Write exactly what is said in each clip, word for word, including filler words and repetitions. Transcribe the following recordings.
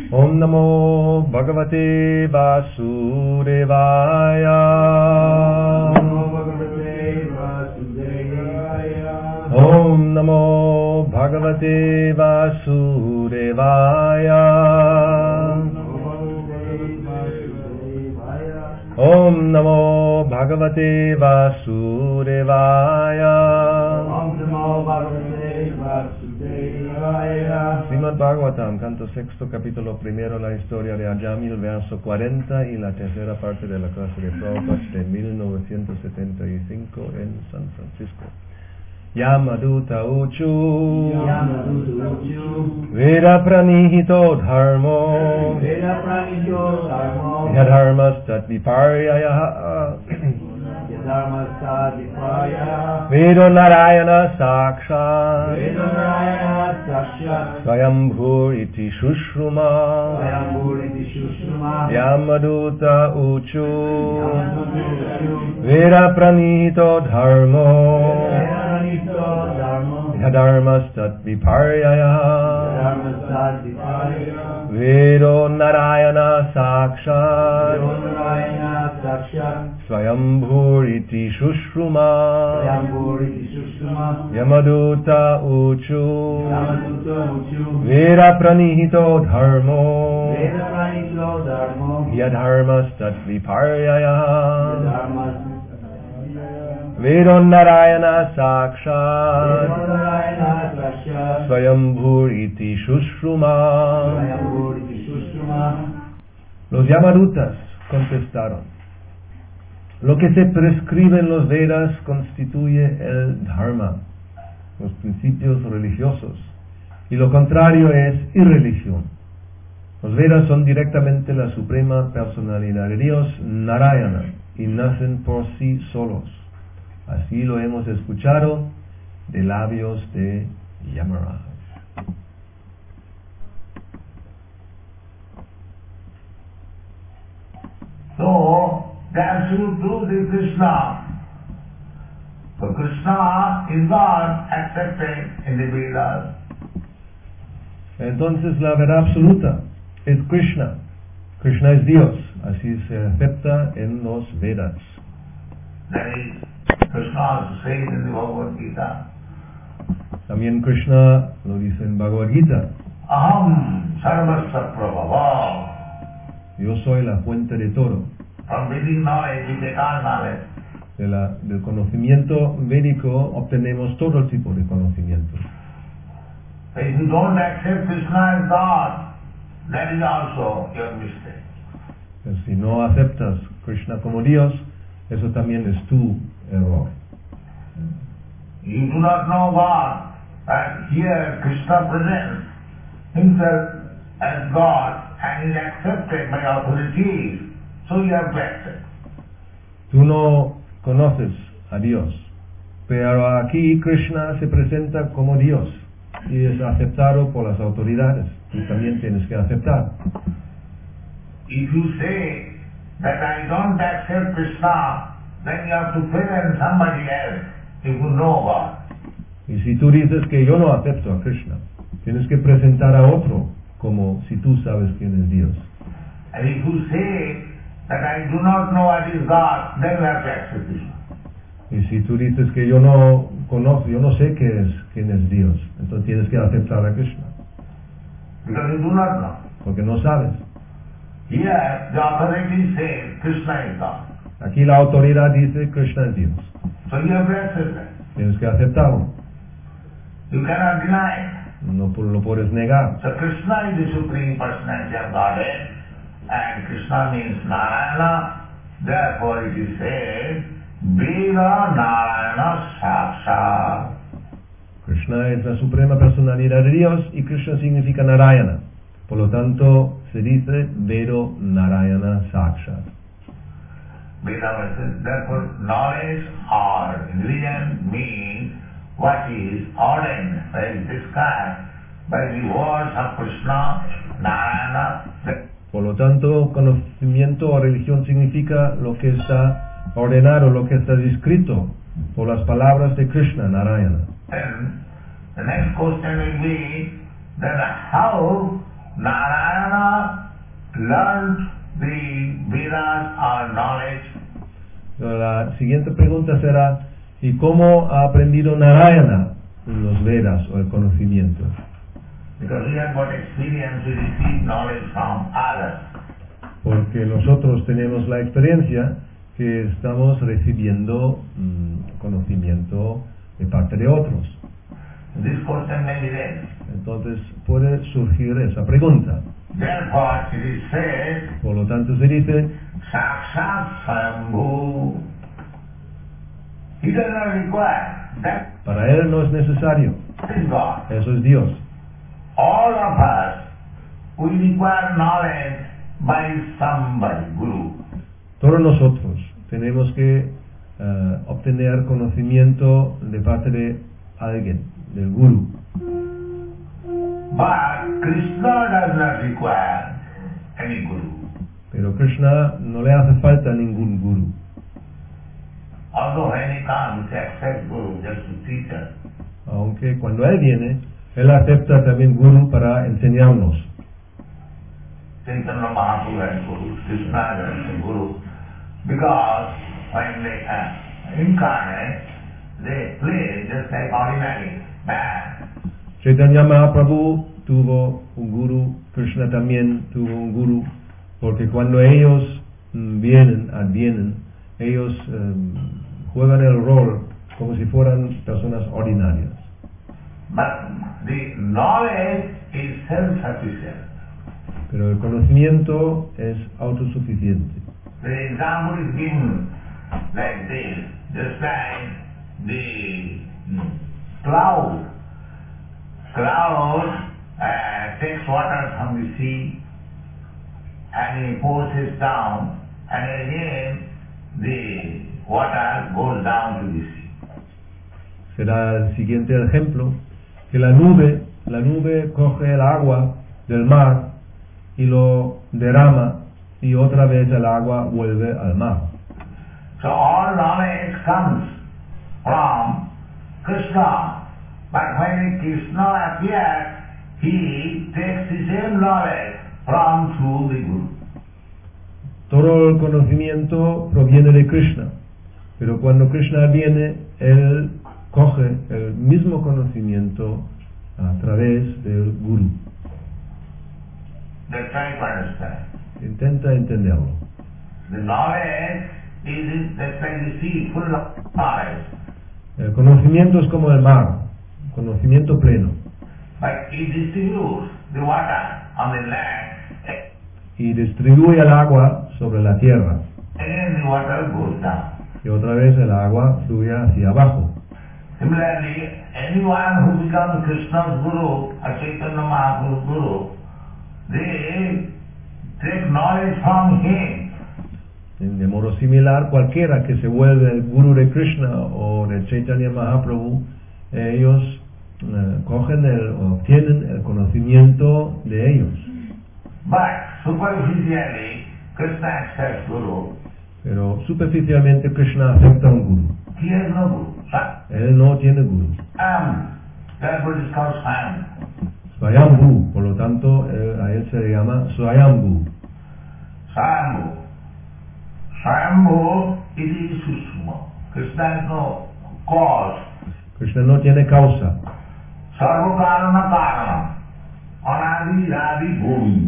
Om Namo Bhagavate Vasudevaya. Om Namo Bhagavate Vasudevaya. Om Namo Bhagavate Vasudevaya. Om Namo Bhagavate Vasudevaya. Srimad Bhagavatam, canto sexto, capítulo primero, la historia de Ajamil, verso cuarenta, y la tercera parte de la clase de Prabhupada de mil novecientos setenta y cinco en San Francisco. Yamaduta Uchu Yamaduta Uchu Veda Pranihito Dharmo Veda Pranihito Dharmo Yadharmastat Viparyayaha Yadharmastat Viparyayaha Vedo Narayana Sakshat Vedo Narayana Sakshat Swayambhur iti Shushruma Swayambhur iti Shushruma Yamaduta Uchu Yamaduta Uchu Veda Pranihito Dharmo Yadharmastat Viparyayaha Vedo Narayana Sakshat Swayambhur iti Shushruma Yamaduta Uchu Veda Pranihito Dharmo Yadharmastat Viparyayaha Vedo Narayana Sakshat Swayambhur iti Shushruma. Los Yamadutas contestaron: lo que se prescribe en los Vedas constituye el Dharma, los principios religiosos, y lo contrario es irreligión. Los Vedas son directamente la suprema personalidad de Dios, Narayana, y nacen por sí solos. Así lo hemos escuchado de labios de Yamaraj. So, the absolute truth is Krishna. So Krishna is not accepted in the Vedas. Entonces la verdad absoluta es Krishna. Krishna es Dios. Así se acepta en los Vedas. That is, Krishna also says in the Bhagavad Gita, También Krishna lo dice en Bhagavad Gita: Aham sarvasya prabhava. Yo soy la fuente de todo. From Vedic knowledge we take all knowledge. De la, del conocimiento védico obtenemos todo tipo de conocimiento. So if you don't accept Krishna as God, that is also your mistake. Pero si no aceptas Krishna como Dios, eso también es tu error. You do not know God, and here Krishna presents himself as God and is accepted by authorities, so you have to accept. Tú no conoces a Dios, pero aquí Krishna se presenta como Dios y es aceptado por las autoridades. Tú también tienes que aceptar. If you say that I don't accept Krishna, then you have to present somebody else if you know God. Y si tú dices que yo no acepto a Krishna, tienes que presentar a otro como si tú sabes quién es Dios. And if you say that I do not know what is God, then you have to accept Krishna. Y si tú dices que yo no conozco, yo no sé qué es, quién es Dios, entonces tienes que aceptar a Krishna. Because you do not know. Porque no sabes. Here the authority says Krishna is God. Aquí la autoridad dice Krishna es Dios. So you have to accept that. Tienes que aceptarlo. You cannot deny it. No lo puedes negar. So Krishna is the Supreme Personality of Godhead, and Krishna means Narayana. Therefore it is said, Veda Narayana Sakshat. Krishna es la suprema personalidad de Dios y Krishna significa Narayana. Por lo tanto, se dice Vedo Narayana Sakshat. Therefore, knowledge or religion means what is ordained, is described by the words of Krishna, Narayana. Por lo tanto, conocimiento o religión significa lo que está ordenado, lo que está descrito por las palabras de Krishna, Narayana. And the next question will be that how Narayana Narayana learned the Vedas or knowledge? La siguiente pregunta será, ¿y cómo ha aprendido Narayana los Vedas o el conocimiento? Because we have got experience, we receive knowledge from others. Porque nosotros tenemos la experiencia que estamos recibiendo mm, conocimiento de parte de otros. This question may be raised. Entonces puede surgir esa pregunta. Therefore, it is said, Por lo tanto se dice, Sakshat Swayambhu. He does not require. That para él no es necesario, is God. eso es Dios. All of us, we require knowledge by somebody, Guru. Todos nosotros tenemos que eh, obtener conocimiento de parte de alguien, del Guru. But Krishna does not require any Guru. Pero Krishna no le hace falta ningún Guru. Although when he comes, he accepts Guru just to teach us. Aunque cuando él viene, él acepta también Guru para enseñarnos. Chaitanya Mahaprabhu and Guru, Krishna and Guru, because when they uh, incarnate, they play just like ordinary man. Chaitanya Mahaprabhu tuvo un Guru, Krishna también tuvo un Guru, porque cuando ellos mm, vienen, advienen, ellos um, juegan el rol como si fueran personas ordinarias. But the knowledge is self-sufficient. Pero el conocimiento es autosuficiente. The example is given like this, just like the cloud. Cloud uh, takes water from the sea and he pours it down, and again the water goes down to the sea. Será el siguiente ejemplo, que la nube, la nube coge el agua del mar y lo derrama y otra vez el agua vuelve al mar. So all knowledge comes from Krishna. But when Krishna appears, he takes the same knowledge from through the Guru. Todo el conocimiento proviene de Krishna, pero cuando Krishna viene, él coge el mismo conocimiento a través del Guru. They try to understand. Intenta entenderlo. The knowledge is just like the sea, full of knowledge. El conocimiento es como el mar, conocimiento pleno, But it distributes the water on the land. y distribuye el agua sobre la tierra, Again the water goes down. y otra vez el agua fluye hacia abajo. Similarly, anyone who becomes Krishna's Guru or Chaitanya Mahaprabhu's Guru, they take knowledge from him. De modo similar, cualquiera que se vuelve el Guru de Krishna o de Chaitanya Mahaprabhu, ellos eh, cogen el, obtienen el conocimiento de ellos. But superficially, Krishna accepts Guru. Pero superficialmente Krishna acepta un Guru. He has no Guru. Él no tiene Guru. Um, therefore it is called Swayam. Swayambhu, por lo tanto, él, a él se le llama Swayambhu. Swayambhu. Swayambhu, it is Sushma. Krishna has no cause. Krishna no tiene causa. Sarva karana karana. Anadi radi bhumi.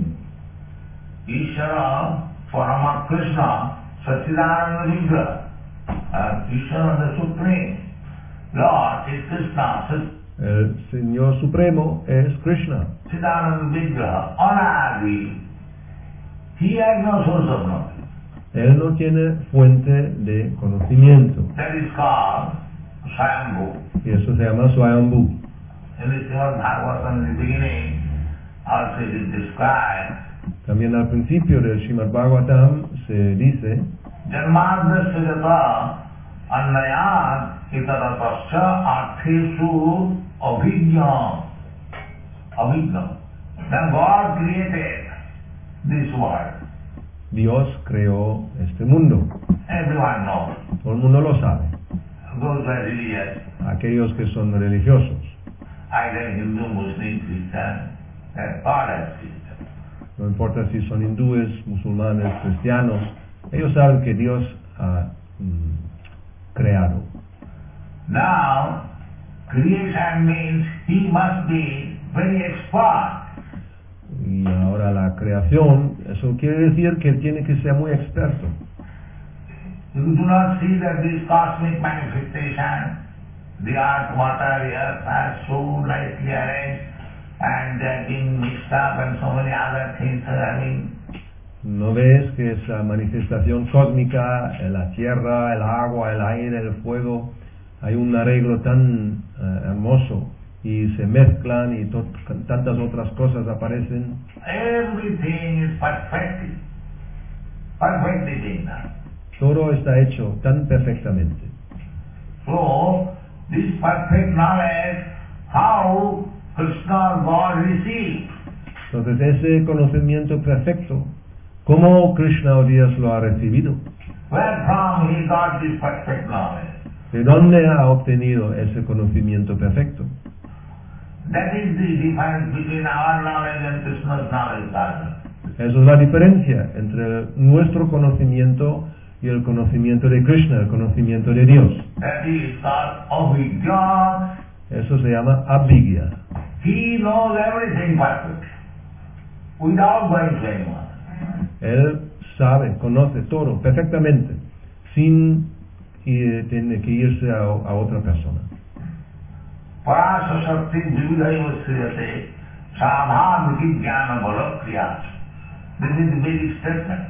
Ishara, Parama Krishna, Sachidananda Vigraha. Uh, Ishara, the Supreme Lord, is Krishna. El Señor Supremo es Krishna. Sachidananda Vigraha, Anadi. He has no source of knowledge. Él no tiene fuente de conocimiento. That is called Swayambhu. Y eso se llama Swayambhu. In the Srimad Bhagavatam, in the beginning, also it is described, También al principio del Srimad Bhagavatam se dice, Janmadasya jata annayat itaratasya arthesu abhijna. Abhijna. Then God created this world. Dios creó este mundo. Everyone knows. Todo el mundo lo sabe. Those who are religious, Aquellos que son religiosos, either Hindu, Muslim, Christian, that God has created. No importa si son hindúes, musulmanes, cristianos, ellos saben que Dios ha mm, creado. Now, creation means he must be very expert. Y ahora la creación, eso quiere decir que tiene que ser muy experto. You do not see that this cosmic manifestation, the earth, water, the earth are so nicely arranged and they are being mixed up and so many other things are having. ¿No ves que esa manifestación cósmica, la tierra, el agua, el aire, el fuego, hay un arreglo tan uh, hermoso y se mezclan y to- tantas otras cosas aparecen? Everything is perfectly, perfectly done. Todo está hecho tan perfectamente. So, this perfect knowledge, how Krishna God received. Entonces ese conocimiento perfecto, ¿cómo Krishna o Dios lo ha recibido? Where from he got this perfect knowledge? ¿De dónde ha obtenido ese conocimiento perfecto? That is the difference between our knowledge and Krishna's knowledge. Darling. Esa es la diferencia entre nuestro conocimiento y el conocimiento de Krishna, el conocimiento de Dios. That is called Avidya. Eso se llama abhigya. He knows everything perfectly, without going to anyone. Él sabe, conoce todo perfectamente, sin ir, tener que irse a, a otra persona. Parasa Shakti Vividhaiva Sriyate Samhan Vijnana Balakriyat. This is the basic statement.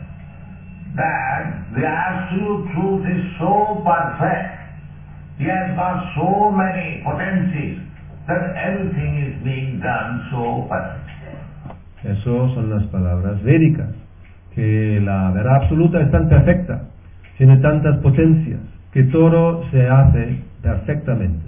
That the absolute truth is so perfect. He has got so many potencies that everything is being done so perfect. Eso son las palabras védicas, que la verdad absoluta es tan perfecta, tiene tantas potencias, que todo se hace perfectamente.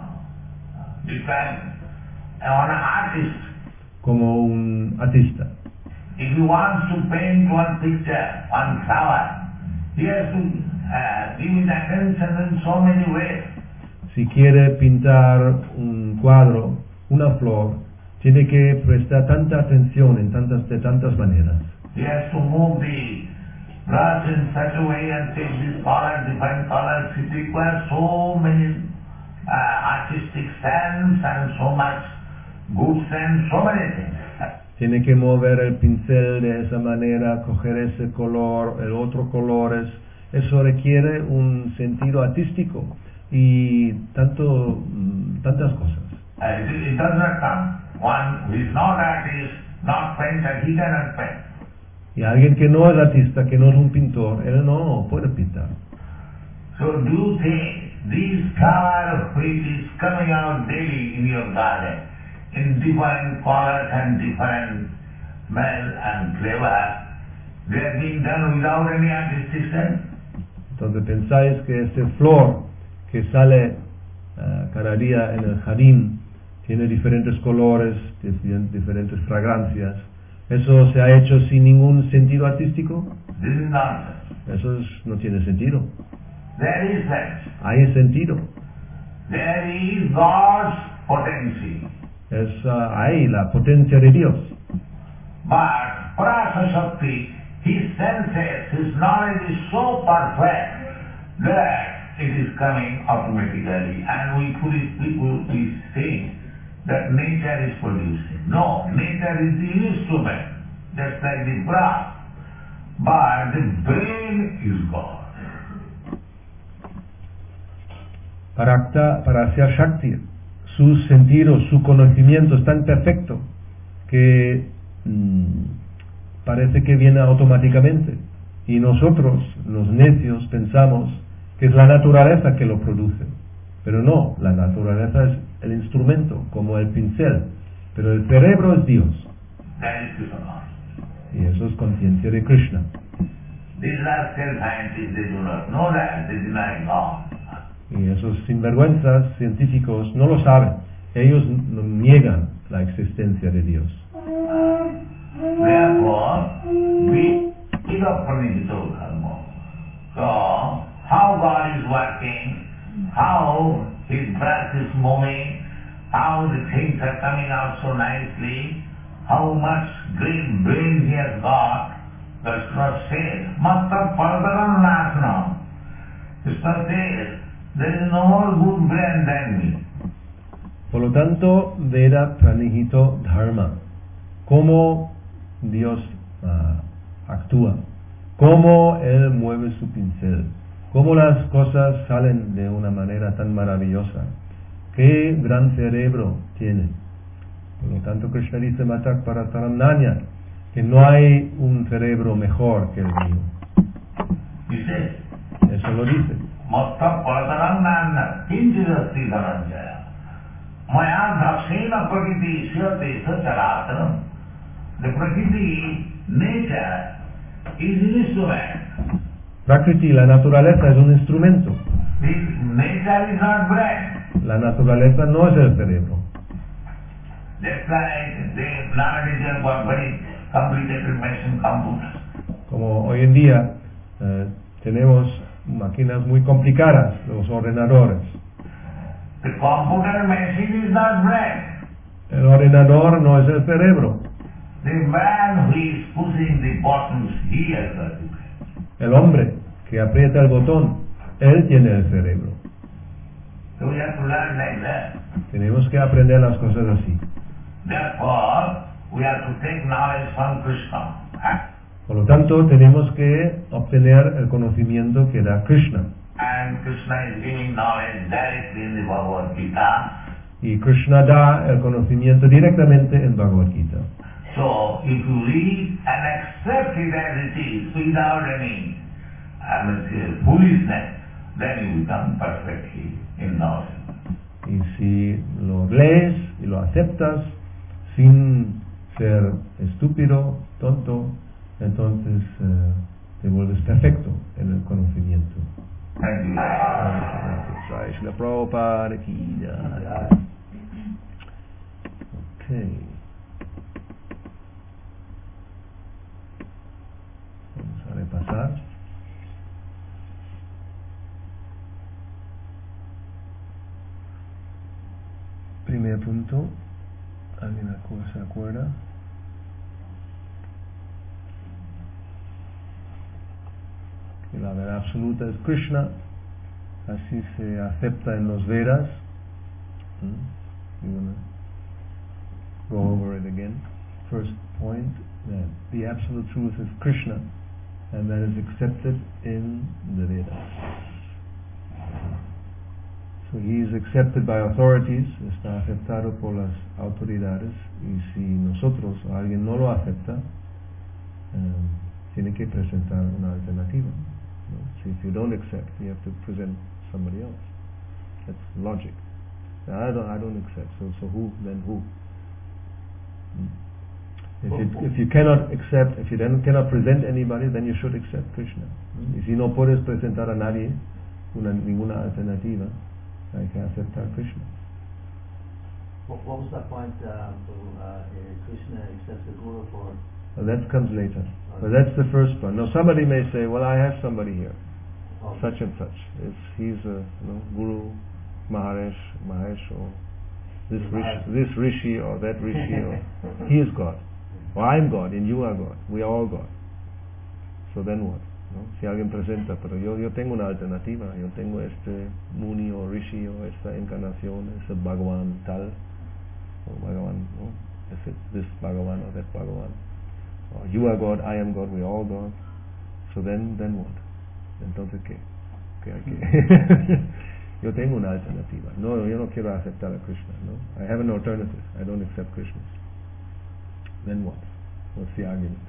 Depends on an artist. Como un artista. If he wants to paint one picture, one flower, he has to uh, give his attention in so many ways. Si quiere pintar un cuadro, una flor, tiene que prestar tanta atención en tantas, de tantas maneras. He has to move the brush in such a way and take this color, different colors. It requires so many uh, artistic sense and so much good sense, so many things. Tiene que mover el pincel de esa manera, coger ese color, el otro colores. Eso requiere un sentido artístico y tanto, tantas cosas. Uh, it, it does not come. One who is not artist, not painter, he cannot paint. Y alguien que no es artista, que no es un pintor, él no puede pintar. So do you think this flower which is coming out daily in your garden, in different colors and different smell and flavor, they are being done without any artistic sense? Entonces pensáis que ese flor que sale uh, cada día en el jardín tiene diferentes colores, diferentes fragancias. ¿Eso se ha hecho sin ningún sentido artístico? This is nonsense. Eso es, no tiene sentido. There is sense. Hay sentido. There is God's potency. Es, uh, hay la potencia de Dios. But Parasa Shakti, his senses, his knowledge is so perfect that it is coming automatically. And we foolish people, we think that nature is producing. No, nature is the instrument, just like the brass. But the brain is God. Para, acta, para hacer Shakti, sus sentidos, su conocimiento es tan perfecto que mmm, parece que viene automáticamente. Y nosotros, los necios, pensamos que es la naturaleza que lo produce. Pero no, la naturaleza es el instrumento, como el pincel. Pero el cerebro es Dios. That is Krishna. Y eso es conciencia de Krishna. These rascal scientists, they do not know that, they deny God. Y esos sinvergüenzas científicos no lo saben. Ellos no niegan la existencia de Dios. Therefore, we give up pranidito dharma. So, how God is working, how His breath is moving, how the things are coming out so nicely, how much great brains he has got, Krishna says, Matta Paradaram Nasna. Krishna says, there is no more good brain than me. Por lo tanto, Veda Pranihito Dharma. Cómo Dios uh, actúa. Cómo Él mueve su pincel. Cómo las cosas salen de una manera tan maravillosa. Qué gran cerebro tiene. Por lo tanto, Krishna dice Matak Parataram Nanya, que no hay un cerebro mejor que el mío. Dice, eso lo dice. Matta Parataram Nanya, Kinchidasti Dhananjaya. Maya Dhapsena Prakriti Shyate Sacharatanam. The Prakriti, nature, is an instrument. Prakriti, la naturaleza, es un instrumento. The nature is not brain. La naturaleza no es el cerebro. That's why they nowadays have got very complicated machine computers. Como hoy en día eh, tenemos máquinas muy complicadas, los ordenadores. The computer machine is not brain. El ordenador no es el cerebro. The man who is pushing the buttons, he has got the brain. El hombre que aprieta el botón, él tiene el cerebro. So we have to learn like that. Tenemos que aprender las cosas así. Therefore, we have to take knowledge from Krishna. Por lo tanto, tenemos que obtener el conocimiento que da Krishna. And Krishna is giving knowledge directly in the Bhagavad Gita. Y Krishna da el conocimiento directamente en Bhagavad Gita. So, if you read and accept it as it is, without any I mean, foolishness, then you become perfectly in knowledge. Y si lo lees y lo aceptas sin ser estúpido, tonto, entonces uh, te vuelves perfecto en el conocimiento. Thank you. Gracias. Shri Prabhupada ki jai. Okay. Vamos a repasar. Primer punto. ¿Alguien se acuerda? Que la verdad absoluta es Krishna, así se acepta en los Vedas. Hmm? You wanna go over it again? First point, that the absolute truth is Krishna, and that is accepted in the Vedas. So he is accepted by authorities, está aceptado por las autoridades, y si nosotros o alguien no lo acepta, um, tiene que presentar una alternativa. No? So if you don't accept, you have to present somebody else. That's logic. I don't, I don't accept. So, so who? Then who? Hmm. If you, if you cannot accept, if you then cannot present anybody, then you should accept Krishna. Hmm. Y si no puedes presentar a nadie una, ninguna alternativa, hay que aceptar Krishna. What, what was that point? Uh, so, uh, Krishna accepts the guru for. Well, that comes later. But that's the first one. Now somebody may say, well, I have somebody here, oh. such and such. If he's a you know, Guru, Maharesh, Mahesh, or this rishi, this rishi or that rishi, or he is God. Or I'm God and you are God. We are all God. So then what? ¿No? Si alguien presenta, pero yo, yo tengo una alternativa. Yo tengo este Muni o Rishi o esta encarnación, ese Bhagavan tal, o Bhagavan, ¿no? Is it this Bhagavan or that Bhagavan? Oh, you are God, I am God, we are all God. So then, then what? Entonces, ¿qué? ¿Qué hay que? Yo tengo una alternativa. No, yo no quiero aceptar a Krishna. No, I have an alternative. I don't accept Krishna. Then what? What's the argument?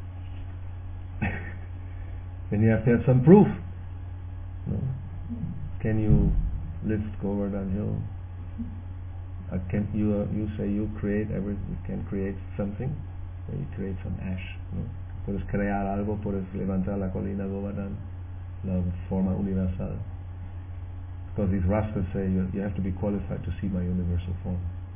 Then you have to have some proof. No? Can you lift Govardhan Hill? Uh, can you uh, you say you create every you can create something? You create some ash. ¿No? Puedes crear algo, puedes levantar la colina Govardhan, la forma universal. Because these rascals say you, you have to be qualified to see my universal form.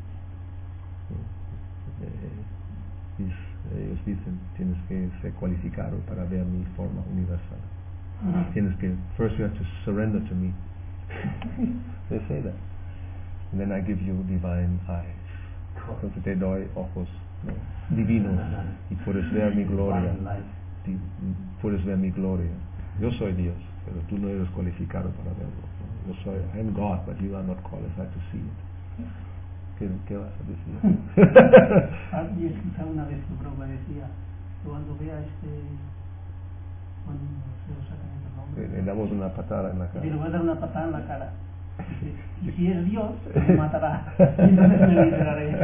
These, ellos dicen, tienes que ser cualificado para ver mi forma universal. Uh-huh. Tienes que, first you have to surrender to me. They say that. And then I give you divine eyes. Entonces te doy ojos ¿no? Divinos, y puedes ver mi gloria. Di- puedes ver mi gloria. Yo soy Dios, pero tú no eres cualificado para verlo, ¿no? Yo soy, I am God, but you are not qualified to see it. ¿Qué, qué vas a decir? Y escuchaba una vez que Prabhupada decía, cuando vea este, cuando se lo sacan el nombre, Le, le damos una patada en la cara. y le voy a dar una patada en la cara. Dice, y si es Dios, me matará. Y entonces me liberaré.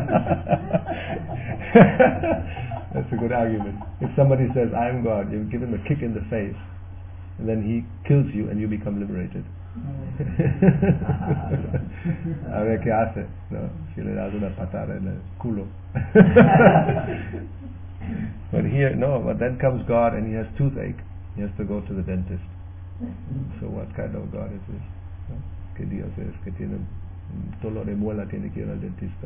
That's a good argument. If somebody says, I am God, you give him a kick in the face, and then he kills you and you become liberated. A ver qué hace, ¿no? Si le das una patada en el culo. But here, no, but then comes God and he has toothache. He has to go to the dentist. So what kind of God is this? ¿No? ¿Qué Dios es que tiene un dolor de muela, tiene que ir al dentista?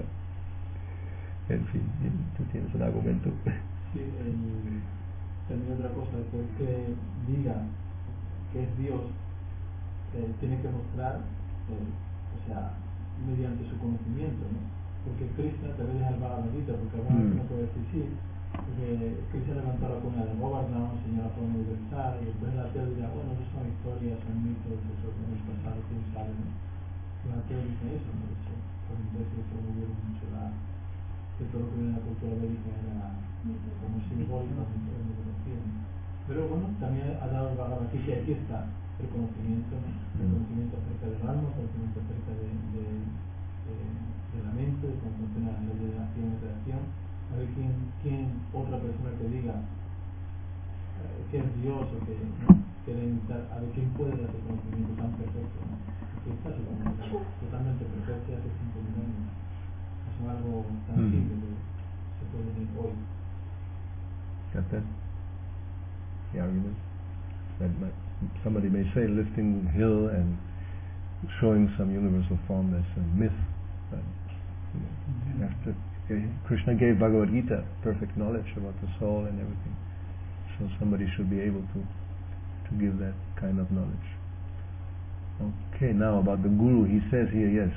En fin, tú tienes un argumento. Sí, el, también otra cosa, que el que diga que es Dios, eh, tiene que mostrar, eh, o sea, mediante su conocimiento, ¿no? Porque Krishna te ve dejar Bhagavad Gita, porque alguna vez Mm. uno puede decir, sí, porque Krishna levantó la cuna de Govardhan, enseñó la forma de pensar, y entonces la ateo dirá, bueno, eso son historias, son mitos, eso no es pasado, quién sabe, ¿no? Los ateos dicen eso, ¿no? Eso, pues entonces eso muy bien mucho la, que todo lo que viene en la cultura médica era como simbólico, no se conocía, ¿no? Pero bueno, también ha dado el Bhagavad Gita, y aquí está el conocimiento, ¿no? El conocimiento acerca del alma, el conocimiento acerca de, de, de, de la mente, de cómo funciona la ley de la acción y reacción. A ver quién, quién otra persona que diga eh, que es Dios o que, ¿no? que le imitar, a ver quién puede dar ese conocimiento tan perfecto, ¿no? Aquí está su conocimiento totalmente perfecto hace cinco mil años. Es algo tangible que se puede ver hoy. Got that? The argument? That might, somebody may say lifting hill and showing some universal form as a myth, but you know, you have to, Krishna gave Bhagavad Gita perfect knowledge about the soul and everything, so somebody should be able to to give that kind of knowledge. Okay, now about the Guru, he says here, yes,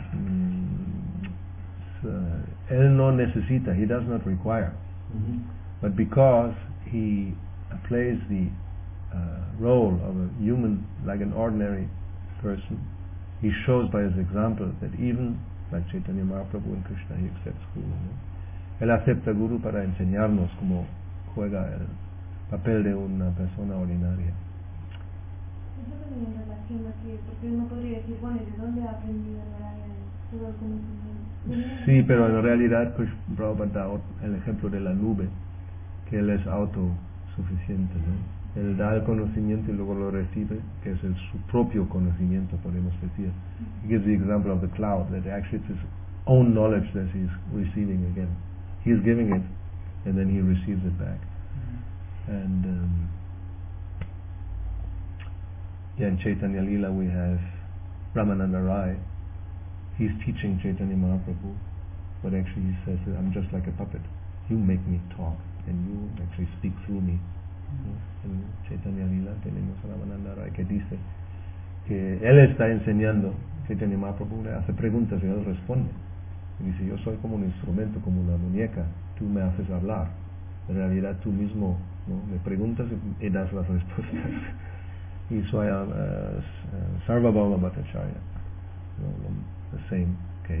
mm, so, él no necesita, he does not require, Mm-hmm. but because he plays the uh, role of a human, like an ordinary person, he shows by his example that even like Chaitanya Mahaprabhu and Krishna, he accepts Guru, ¿no? Él acepta Guru para enseñarnos cómo juega el papel de una persona ordinaria. Eso también en relación aquí, porque uno podría decir, bueno, ¿y de dónde ha aprendido Narayana todo el conocimiento? Sí, pero en realidad pues Prabhupada da el ejemplo de la nube, que él es autosuficiente, ¿no? Él da el conocimiento y luego lo recibe, que es el, su propio conocimiento, podemos decir. He gives the example of the cloud, that actually it's his own knowledge that he's receiving again. He's giving it, and then he receives it back. Mm-hmm. And um, yeah, in Chaitanya Lila we have Ramananda Rai. He's teaching Chaitanya Mahaprabhu, but actually he says, I'm just like a puppet. You make me talk, and you actually speak through me. ¿No? En Chaitanya Lila tenemos a Ramananda Rai que dice que él está enseñando, Chaitanya Mahaprabhu le hace preguntas y él responde. Y dice, yo soy como un instrumento, como una muñeca, tú me haces hablar. En realidad tú mismo, ¿no? me preguntas y, y das las respuestas. Y soy uh, uh, Sarvabhauma Bhattacharya, ¿no? The same case.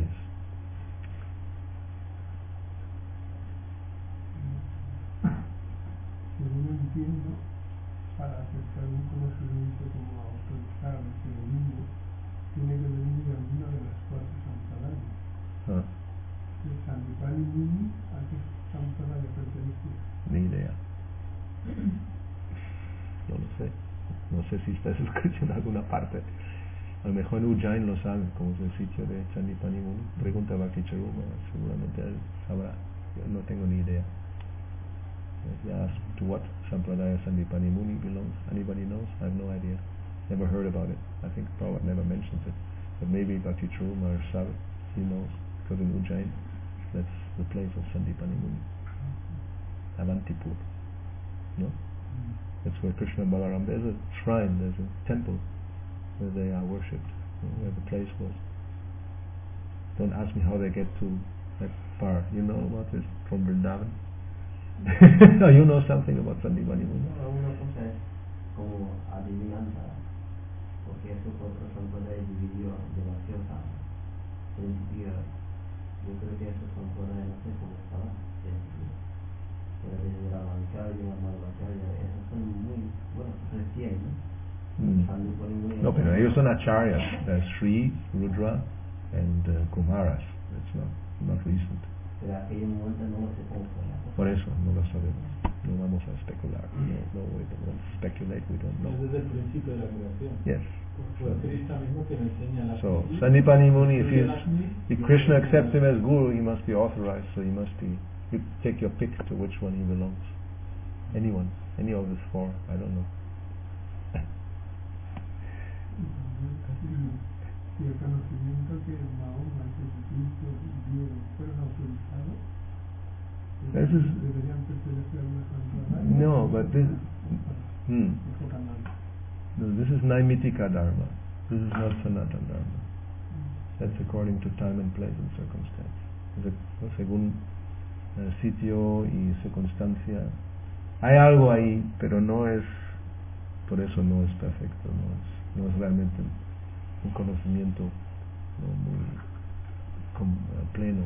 Según entiendo, para aceptar un conocimiento como autorizado de lo mismo, tiene que venir de alguna de las cuatro sampradayas. Ah, ¿De Sandipani Muni a qué sampradaya pertenece? ni idea. No lo sé. No sé si está escrito en alguna parte. A lo mejor en Ujjain lo sabe, como es el sitio de Sandipani Muni. Pregunta a Bhakti Charuma, seguramente él sabrá. Yo no tengo ni idea. They ask to what Sampradaya Sandipani Muni belongs. Anybody knows? I have no idea. Never heard about it. I think Prabhupada never mentions it. But maybe Bhakti Charuma or Sarat, he knows. Because in Ujjain, that's the place of Sandipani Muni. Avantipur. No? That's where Krishna and Balaram, there's a shrine, there's a temple where they are worshipped, where the place was. Don't ask me how they get to that Par. You know about this from Vrindavan? You know something about Sandipani Muni? No, una cosa es como adivinanza, porque eso otro Sampradaya dividió demasiado a principio. Yo creo que esos Sampradaya no sé cómo estaba, pero desde la Madhvacarya, Madhvacarya, esos son muy, bueno, recién, ¿no? Mm. Sandipani Muni. No, pero ellos son acharyas. There's Sri, Rudra, and uh, Kumaras. It's not, not recent. Pero aquel momento no lo sé cómo fue la cosa. Por eso no lo sabemos. No vamos a especular. No, no, we don't speculate. We don't know. Desde el principio de la creación. Yes. Fue Krishna mismo que me enseña la So, Lakshmi. Sandipani Muni, if, Incluye he's, Lakshmi, if Krishna accepts him as guru, he must be authorized. So he must be. You take your pick to which one he belongs. Anyone, any of the four. I don't know. Y el conocimiento que Mahoma, Jesucristo, dieron, fueron autorizados, This is- deberían pertenecer a una Sampradaya. No, but this. Hmm. Ojo canal. No, this is Naimitika Dharma. This is not Sanatana Dharma. That's according to time and place and circumstance. Es de- según el sitio y circunstancia. Hay algo ahí, pero no es, por eso no es perfecto, no es, no es realmente un conocimiento no, muy com- eh, pleno.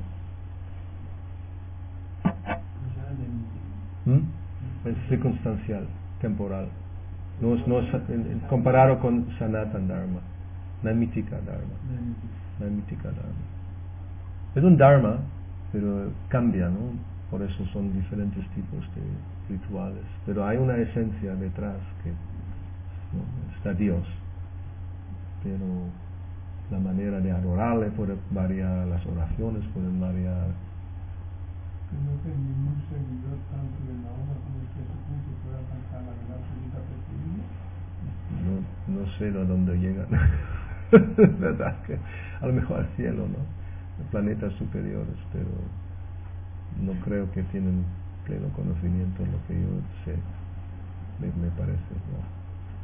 ¿Mm? Es circunstancial, temporal. No es, no es en- en- comparado con Sanatana Dharma, Naimitika Dharma. Naimitika Dharma. Es un Dharma, pero cambia, ¿no? Por eso son diferentes tipos de rituales. Pero hay una esencia detrás que ¿no? está Dios. Pero la manera de adorarle puede variar, las oraciones pueden variar. No que ningún seguidor tanto de Mahoma como de Jesucristo pueda alcanzar la verdad absoluta percibida. No, no sé a dónde llegan. ¿Verdad? Que a lo mejor al cielo, ¿no? Planetas superiores, pero no creo que tienen pleno conocimiento de lo que yo sé, me, me parece, ¿no?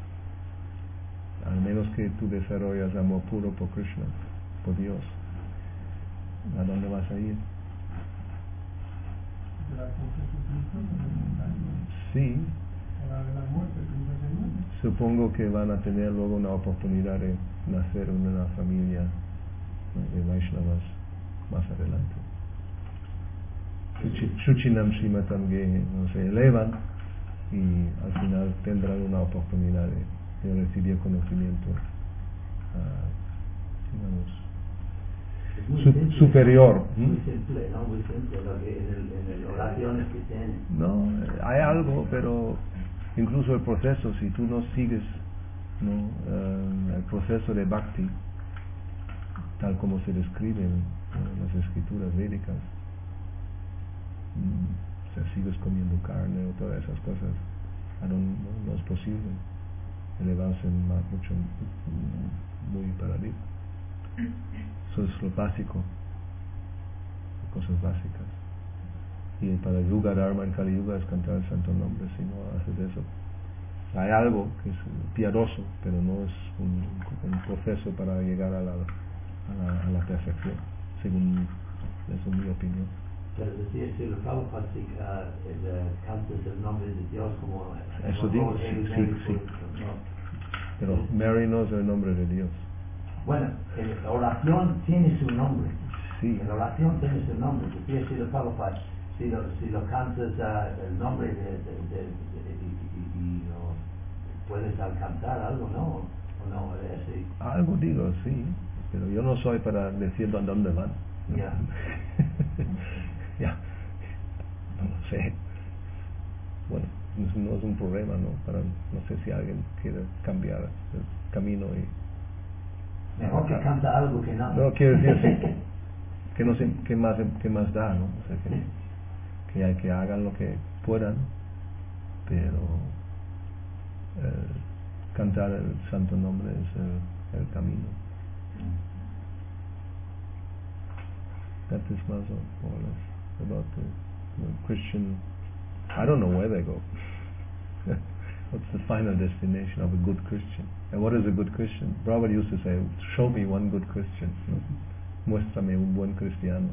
Al menos que tú desarrollas amor puro por Krishna, por Dios. ¿A dónde vas a ir? ¿Será con Jesucristo? Sí, ¿A la de la muerte? ¿Piensa que no? supongo que van a tener luego una oportunidad de nacer en una familia ¿no? de Vaishnavas más adelante. Shuchi- Shuchinam Shimatam Gehe, ¿no? Se elevan y al final tendrán una oportunidad de, de recibir conocimiento ah, digamos Es muy su- simple, superior. Muy ¿Mm? simple, ¿no? Muy simple, lo que en el, en el oraciones que tiene. No, eh, hay algo, pero incluso el proceso, si tú no sigues ¿no? Eh, el proceso de Bhakti, tal como se describe en, en las escrituras védicas, mm, o sea, sigues comiendo carne o todas esas cosas, ah, no, no, no es posible elevarse más, mucho, mm, muy para arriba. Eso es lo básico, cosas básicas. Y para Yuga Dharma en Kali Yuga es cantar el santo nombre. Si no haces eso, hay algo que es piadoso, pero no es un, un proceso para llegar a la, a la, a la perfección, según eso es mi opinión. Pero decir, si los Prabhupada sí, uh, el, cantas el nombre de Dios como... Eso como digo, Mary, sí, Mary, sí, sí. pues, no. Pero Mary no es el nombre de Dios. Bueno, eh, la oración tiene su nombre. Sí, La oración tiene su nombre. Decir, si los Prabhupada, si lo, si lo cantas uh, el nombre de, de, de, de, de y, y, y no, puedes alcanzar algo, ¿no? O no, es así. algo digo, sí, pero yo no soy para decir a dónde van. Ya. Ya, no lo sé. Bueno, no, no es un problema, ¿no? Para, no sé si alguien quiere cambiar el camino y... Mejor que canta algo que nada. No, quiero decir, sí, que no sé qué más, qué más da, ¿no? O sea, que, que, hay, que hagan lo que puedan, pero eh, cantar el santo nombre es el, el camino. That is más o more or less about the, the Christian. I don't know where they go. What's the final destination of a good Christian? And what is a good Christian? Prabhupada used to say, show me one good Christian. ¿No? Muéstrame un buen cristiano.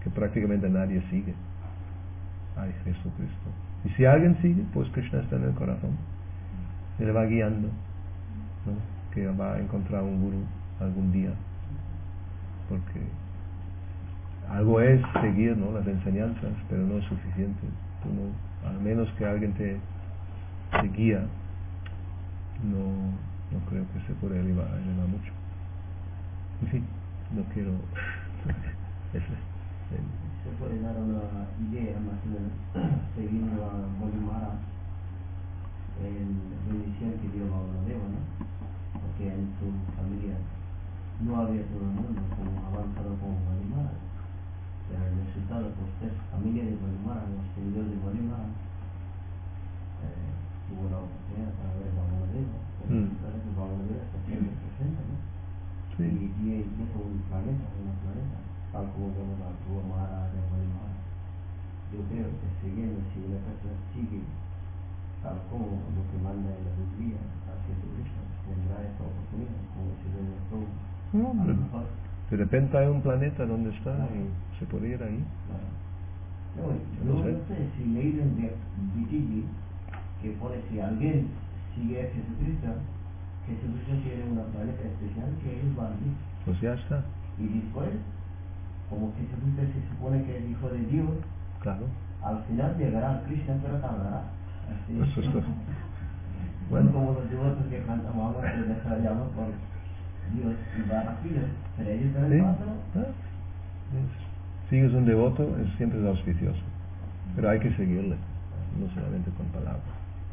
que prácticamente nadie sigue. Ay, Jesucristo. Y si alguien sigue, pues Krishna está en el corazón. Y le va guiando, ¿no? Que va a encontrar un gurú algún día. Porque algo es seguir, ¿no?, las enseñanzas, pero no es suficiente. Tú no, al menos que alguien te, te guía, no, no creo que se pueda elevar, elevar mucho. En fin, no quiero... Eso es. Se puede dar una idea más o menos, siguiendo a Bodhimara, en la bendición que dio Bauladeva, ¿no? Porque en su familia no había todo el mundo como avanzado como Bodhimara. Pero el resultado, pues, es familia de Bodhimara, los seguidores de Bodhimara, eh, tuvo la oportunidad para ver Bauladeva. Mm. Claro que Bauladeva está siempre presente, ¿no? Sí. Y tiene incluso un planeta, una planeta, tal como vemos a Bodhimara de Bodhimara. Yo creo que siguiendo, si una persona sigue tal como lo que manda en la Biblia a Jesucristo, tendrá esa oportunidad, como si de nuestro, No, a lo de, mejor. de repente hay un planeta donde está y se puede ir ahí. Claro. No, No yo sé. no sé si leí en B T G que pone si alguien sigue a Jesucristo, Jesucristo tiene una planeta especial que es Bali. Pues ya está. Y después, como Jesucristo se supone que es hijo de Dios, Claro. al final llegará a Krishna, pero tardará. Así Eso es todo. Son Bueno. como los devotos que cantan ahora que les llaman por Dios y va rápido, pero ellos Sí. también pasan. Ah, es- Sigues un devoto, es, siempre es auspicioso. Pero hay que seguirle, no solamente con palabras.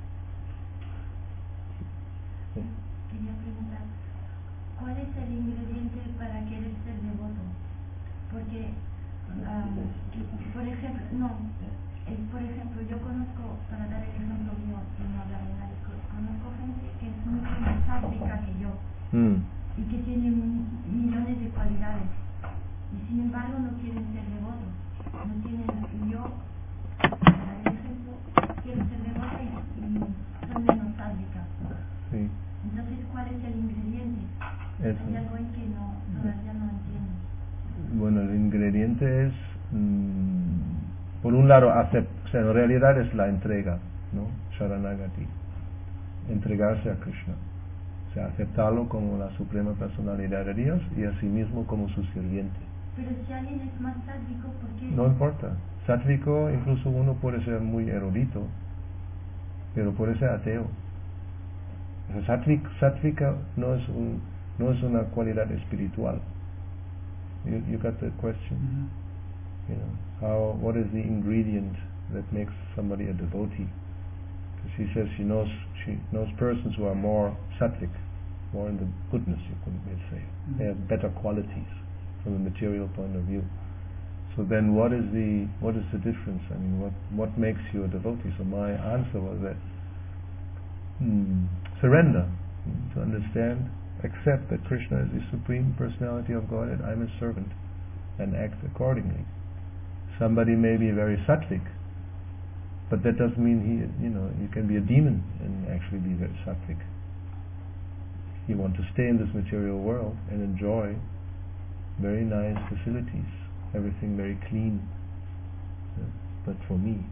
Sí. Quería preguntar, ¿cuál es el ingrediente para querer ser devoto? Porque, ah, por ejemplo, no, eh, por ejemplo, yo conozco, para dar el ejemplo mío, que no habla de nadie, co- conozco gente que es mucho más sátrica que yo Mm. y que tiene mi- millones de cualidades y sin embargo no quieren ser devotos, no tienen, y yo, para dar el ejemplo, quiero ser devota y, y soy menos sátrica. Sí. Entonces, ¿cuál es el ingrediente? Eso. Hay algo ahí que no, todavía no entiendo. Bueno, el ingrediente es, mm, por un lado, hacer, o sea, en realidad es la entrega, ¿no? Sharanagati. Entregarse a Krishna. O sea, aceptarlo como la suprema personalidad de Dios y a sí mismo como su sirviente. Pero si alguien es más sádico, ¿por qué? No importa. Sátvico, incluso uno puede ser muy erudito, pero puede ser ateo. O sea, sátvik, sátvika no es un, no es una cualidad espiritual. You, you got the question? Mm-hmm. You know, how, what is the ingredient that makes somebody a devotee? Because she says she knows, she knows persons who are more sattvic, more in the goodness, you could may say. Mm-hmm. They have better qualities from a material point of view. So then what is the, what is the difference? I mean, what, what makes you a devotee? So my answer was that hmm, surrender, hmm, to understand, accept that Krishna is the Supreme Personality of Godhead, I'm His servant, and act accordingly. Somebody may be very sattvic, but that doesn't mean he, you know, you can be a demon and actually be very sattvic. You want to stay in this material world and enjoy very nice facilities, everything very clean, uh, but for me,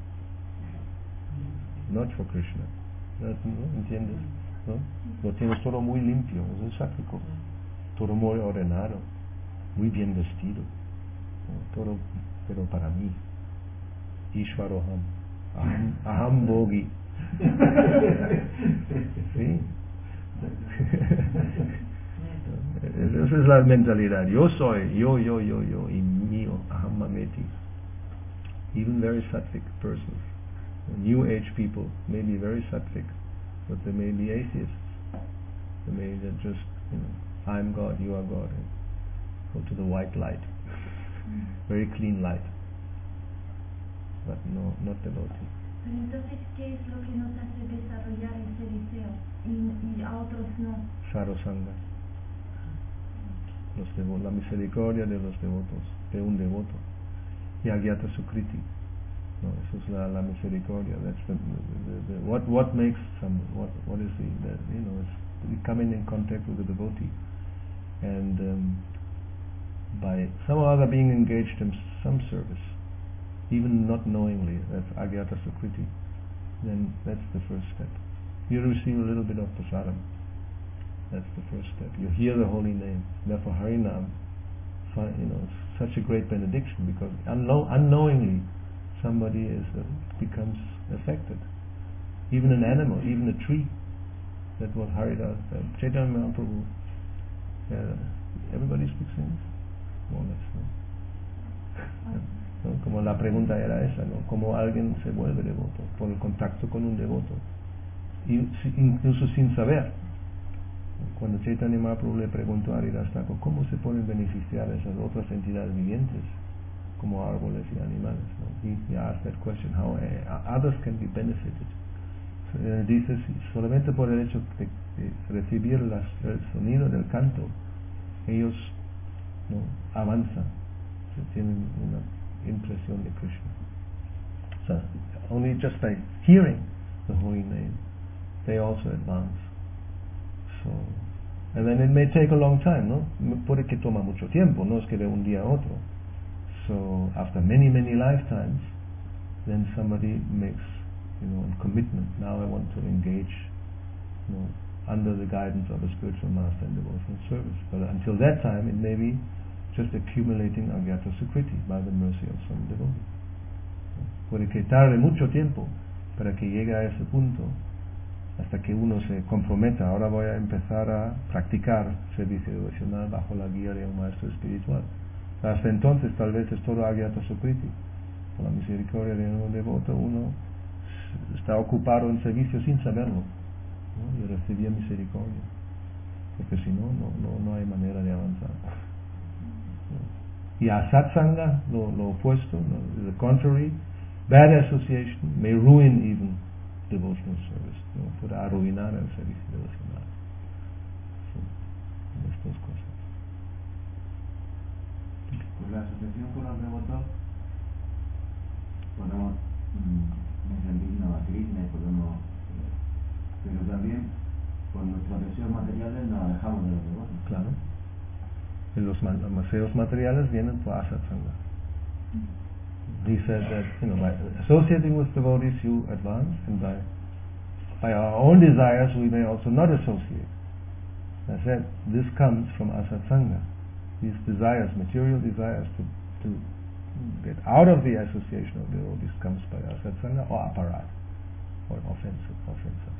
not for Krishna. ¿No? ¿Entiendes? ¿No? Lo tienes todo muy limpio, es un sátvico, todo muy ordenado, muy bien vestido, ¿no? Todo, pero para mí, Ishvaroham, aham, aham bogi. Sí. Esa es la mentalidad. Yo soy, yo, yo, yo, yo, y mío, aham mameti. Even very sattvic persons, New Age people may be very sattvic, but they may be atheists. They may just, you know, I'm God, you are God, and go to the white light, very clean light, but no, not devotee. Pero entonces, ¿qué es lo que nos hace desarrollar ese deseo y, y a otros no? Sarasanga, los devo- la misericordia de los devotos, de un devoto, y Agyata Sukriti. No, eso es la, la misericordia. That's the, the, the, the, what what makes some what what is the, the you know it's coming in contact with the devotee, and um, by some or other being engaged him, some service, even not knowingly, that's Agyata Sukriti, then that's the first step. You receive a little bit of prasadam. That's the first step. You hear the holy name. Therefore, Harinam, you know, it's such a great benediction, because unknow- unknowingly somebody is uh, becomes affected. Even an animal, even a tree. That was Haridas. Uh, Chaitanya Mahaprabhu. Uh, everybody speaks English, more or less, ¿no? ¿No? Como la pregunta era esa, ¿no? ¿Cómo alguien se vuelve devoto? Por el contacto con un devoto. Y si, incluso sin saber. Cuando Chaitanya Mahaprabhu le preguntó a Haridas Thakur cómo se pueden beneficiar esas otras entidades vivientes, como árboles y animales, ¿no? He, he asked that question, how uh, others can be benefited. So, uh, dice, si solamente por el hecho de, de recibir las, el sonido del canto, ellos, ¿no?, avanzan, se tienen una impresión de Krishna. So, only just by hearing the holy name, they also advance. So, and then it may take a long time, ¿no? Puede que toma mucho tiempo, no es que de un día a otro. So after many many lifetimes, then somebody makes, you know, a commitment. Now I want to engage, you know, under the guidance of a spiritual master in devotional service. But until that time, it may be just accumulating Agyata Sukriti by the mercy of some devotee. Puede que tarde mucho tiempo para que llegue a ese punto, hasta que uno se comprometa. Ahora voy a empezar a practicar servicio devocional bajo la guía de un maestro espiritual. Hasta entonces tal vez es todo Agyata Sukriti. Por la misericordia de un devoto uno está ocupado en servicio sin saberlo, ¿no? Y recibir misericordia, porque si no, no, no, no hay manera de avanzar. Y a satsanga, lo, lo opuesto, ¿no? The contrary, bad association may ruin even devotional service, ¿no? Puede arruinar el servicio devocional. So, las dos cosas. Pues la asociación con los devotos podemos mm, rendirnos a Krishna y podemos, eh, pero también por nuestros deseos materiales nos alejamos de los devotos. Claro. Y los, man, los deseos materiales vienen por asatsanga. He said that, you know, by associating with devotees you advance, and by by our own desires we may also not associate. I said this comes from asatsanga. These desires, material desires to, to get out of the association of devotees comes by asatsanga or aparat, or offensive, offensive.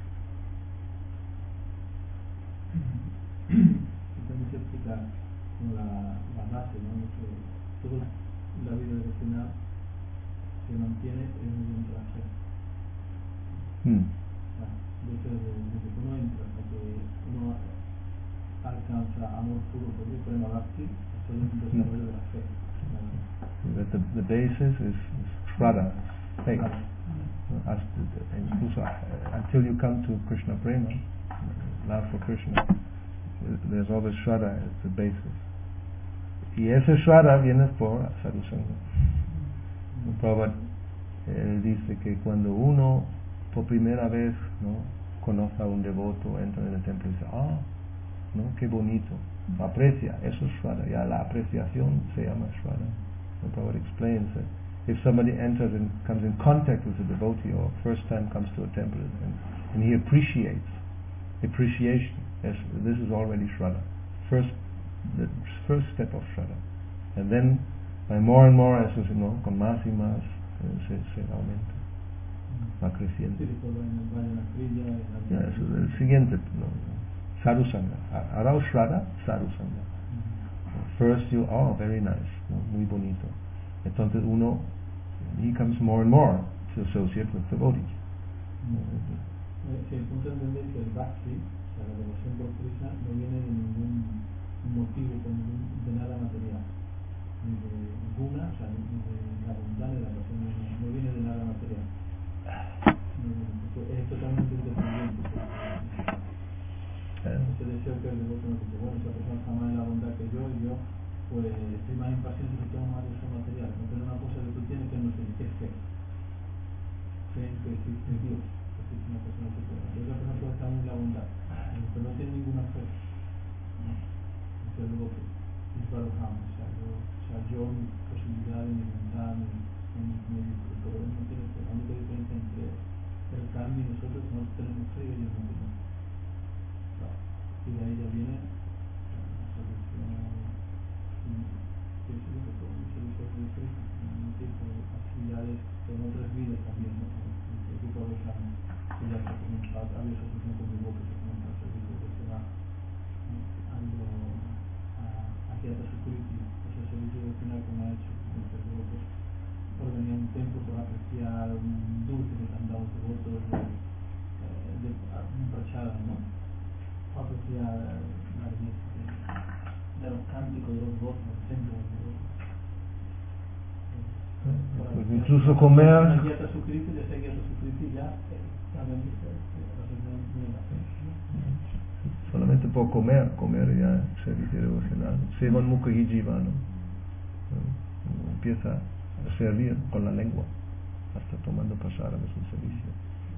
También se explica como la, la base, ¿no? Que toda la vida devocional se mantiene en mediante la fe. Hmm. Desde, desde que uno entra hasta que uno alcanza amor puro por Dios, por el bhakti, es todo un desarrollo de la fe. That the, the basis is, is shraddha, faith. Uh, as to, and incluso, uh, until you come to Krishna Prema, love for Krishna, there's always shraddha as the basis. Y ese shraddha viene por sadhusanga. Prabhupada, él dice que cuando uno por primera vez, ¿no?, conoce a un devoto, entra en el templo y dice, ah, ¿no?, qué bonito, aprecia, eso es shraddha, ya la apreciación se llama shraddha. The Prabhupada explains that if somebody enters and comes in contact with a devotee, or first time comes to a temple, and, and he appreciates, appreciation, yes, this is already shraddha, first, the first step of shraddha. And then, by more and more, eso, ¿no?, con más y más, eh, se, se aumenta, va creciendo. Ya, eso es el siguiente, ¿no? Sadhusanga. Arao shraddha, sadhusanga. First you, oh, very nice, ¿no?, muy bonito. Entonces uno, he comes more and more to associate with devotees. Si el punto de entender que el bhakti, o sea, la devoción por Krishna, no viene de ningún motivo, de nada material, ni de ninguna, o sea, ni de la bondad ni de la pasión, no, no viene de nada material. Es totalmente independiente. Ese deseo que el devoto nos dice, bueno, esa persona está más en la bondad que yo, y yo pues estoy más impaciente si tengo más deseo material. No tengo una cosa que tú tienes que no sé qué es fe. Fe en que existe Dios, que existe una persona superior. Entonces la persona puede estar en la bondad, pero no tiene ninguna fe. ¿No? Es el devoto. Y Barucham, o sea, yo, o sea, yo mi posibilidad de inventar, en mis médicos, pero no tiene la única diferencia entre el cambio y nosotros, nosotros tenemos fe y ellos no tienen. Claro. Y de ahí ya viene la solución, que es lo que todo el servicio de Cristo, un tipo de actividades en otras vidas también, ¿no? El equipo de los años, que ya se comienza a había suficiente de que se comienza a servicio de que va aquí a Tasukuriti, ese servicio devocional que me ha hecho muchos devotos, por venir a un templo por apreciar un dulce que han dado devotos de, de, de Prachada, ¿no? Para apreciar la belleza de, de los cánticos de los devotos del templo de los devotos. Pues incluso comer. Aquí a Tasukuriti, ya sé que a Tasukuriti ya también la reunión de la fe. Solamente por comer, comer ya servicio devocional. Sevan Mukhi Jiva, ¿no? Empieza a servir con la lengua, hasta tomando prasada es un servicio.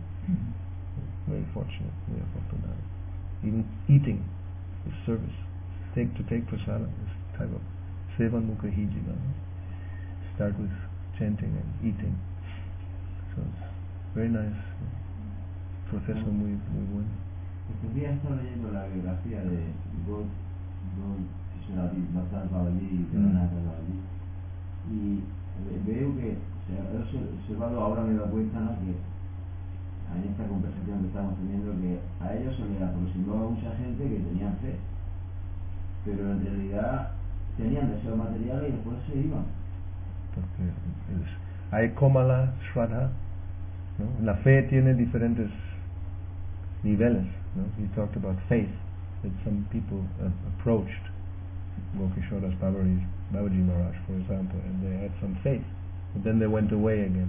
Very fortunate, muy afortunado. Even eating is service. Take to take prasada is type of Sevan Mukhi Jiva. ¿No? Start with chanting and eating. So it's very nice. Proceso muy muy bueno. Estos días estaba leyendo la biografía de God, God Bhattacharya Babaji y Ranaka Babaji, y veo que, o sea, he observado, ahora me he dado cuenta, ¿no?, que en esta conversación que estamos teniendo, que a ellos se les aproximaba mucha gente que tenían fe, pero en realidad tenían deseos materiales y después se iban. Porque es, hay Komala, Shraddha, ¿no? La fe tiene diferentes niveles. No? He talked about faith, that some people uh, approached Gokishoras Babaji, Babaji Maharaj, for example, and they had some faith, but then they went away again.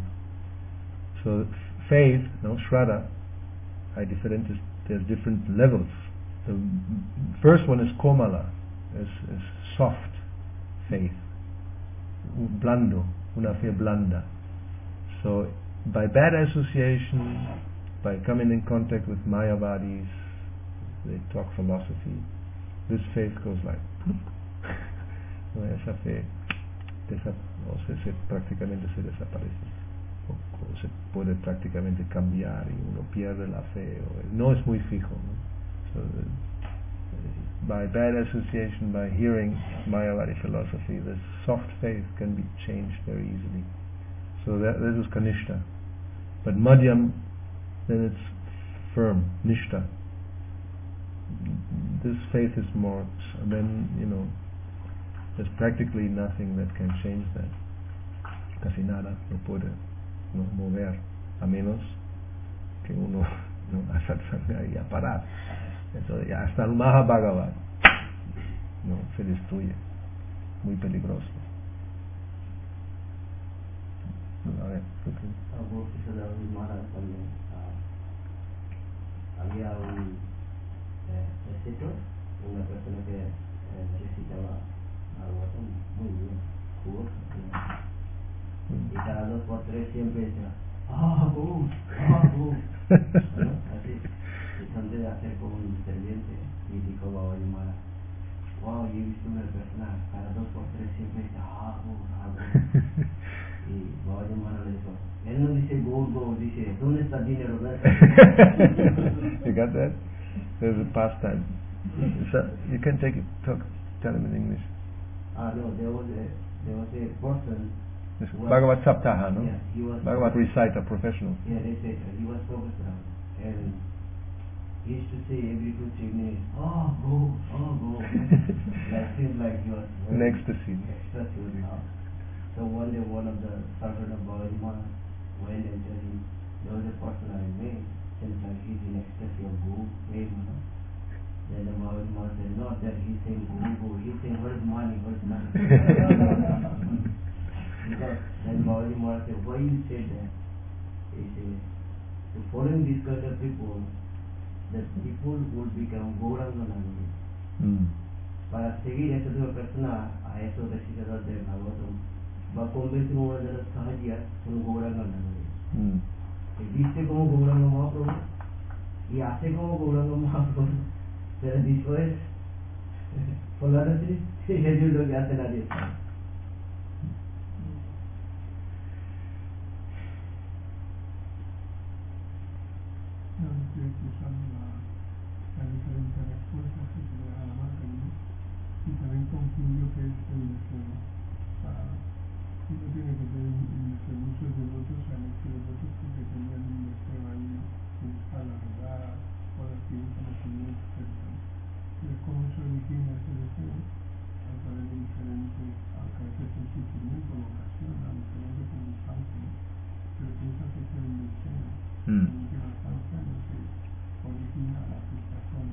So faith, no, Shraddha, hay diferentes, there's different levels. The first one is Komala, is, is soft faith, blando, una fe blanda. So by bad association, by coming in contact with Mayavadis, they talk philosophy, this faith goes like no, esa fe desa, o se, se, prácticamente se desaparece, o, o se puede prácticamente cambiar y uno pierde la fe, o, no es muy fijo, ¿no? So, uh, by bad association, by hearing Mayavadi philosophy, this soft faith can be changed very easily. So that, this is Kanishta. But Madhyam, then it's firm, Nishta. This faith is more, then, you know, there's practically nothing that can change that. Casi nada no puede, no, mover, a menos que uno, no, a satsanga y a parar. Eso ya hasta el Mahabhagavat, no, se destruye, muy peligroso. A ver, ¿tú qué? Algo que se da un Maharaj también. Había un eh, escritor, una persona que eh, recitaba algo muy bien, jugoso, y cada dos por tres siempre decía ¡ah, boom! ¡ah, boom! ¿No? Así, tratando de hacer como un serviente, y dijo Babaji Maharaj, wow, yo he visto una persona, cada dos por tres siempre dice ¡ah, boom! ¡ah, boom! Y Babaji Maharaj le dijo, él no dice go, go, dice ¿dónde está el dinero? You got that? There's a pastime. So you can take it, talk, tell him in English. Ah, no, there was a, there was a person. Yes, Bhagavad Saptaha, no? Yeah, he was Bhagavad reciter, professional. Yeah, they said uh, he was professor, and he used to say every two, three minutes, oh, go, oh, go. That seemed like he was in ecstasy. Ecstasy was now. So one day, one of the servants of Babaji Maharaj went and said him, there was a person I met, seems like he's in ecstasy of go, wait, you know. Then the Babaji Maharaj said, not that he's saying go, go, he's saying, where's money, where's money? Because then Babaji Maharaj said, why you say that? He said, to following these kind of people, the people will become Gauranga Nagari. Mm. Para seguir esa tipo de persona, a esos recitadores de Bhagavatam, va a convertir en una de las sahajiyas son Gauranga Nagari. Mm. Que viste como Gauranga Mahaprabhu y hace como Gauranga Mahaprabhu, pero después, por la noche, Sí, eso es lo que hace la dieta. No, estoy usando la, las diferentes respuestas que se le da a la marca y también concluyo que es el deseo. Para, uno tiene que tener un deseo. Muchos devotos han hecho devotos porque tenían un deseo ahí de buscar la verdad o adquirir conocimiento, etcétera. Entonces, ¿cómo se origina ese deseo? A través de diferentes, aunque a veces es sufrimiento o ocasión, a diferentes circunstancias, pero piensa que es un deseo. Mm. Una circunstancia en la que origina la frustración.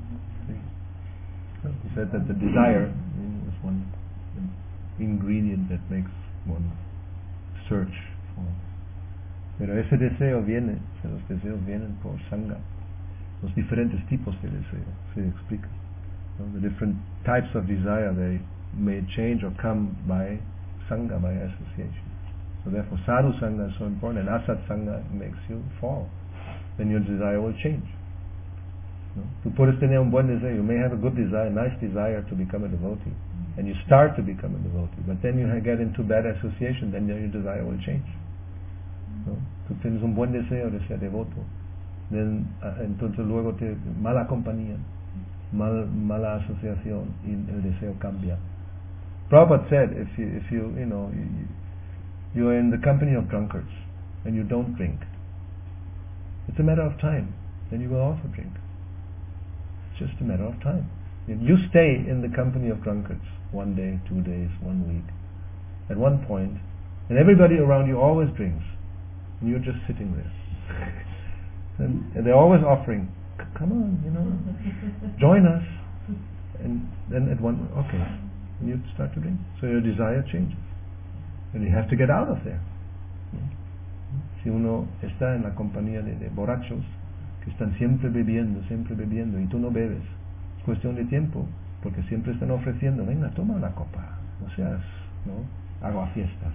He said that the desire is one ingredient that makes one search for. Pero ese deseo viene, los deseos vienen por sangha, los diferentes tipos de deseo, se explica. No? The different types of desire, they may change or come by sangha, by association. So therefore sadhu sangha is so important, and asat sangha makes you fall. Then your desire will change. No? Tú puedes tener un buen deseo, you may have a good desire, nice desire to become a devotee, and you start to become a devotee, but then you get into bad association, then your desire will change. ¿No? Tú tienes un buen deseo de ser devoto, then, uh, entonces luego te mala compañía, mal, mala asociación, y el deseo cambia. Prabhupada said, if you, if you, you know, you, you are in the company of drunkards and you don't drink, it's a matter of time, then you will also drink. It's just a matter of time. If you stay in the company of drunkards one day, two days, one week, at one point, and everybody around you always drinks, and you're just sitting there. and, and they're always offering, come on, you know, join us. And then at one, okay, and you start to drink. So your desire changes. And you have to get out of there. Si uno está en la compañía de, de borrachos que están siempre bebiendo, siempre bebiendo, y tú no bebes, es cuestión de tiempo, porque siempre están ofreciendo, venga, toma una copa, no seas, ¿no? Hago a fiestas.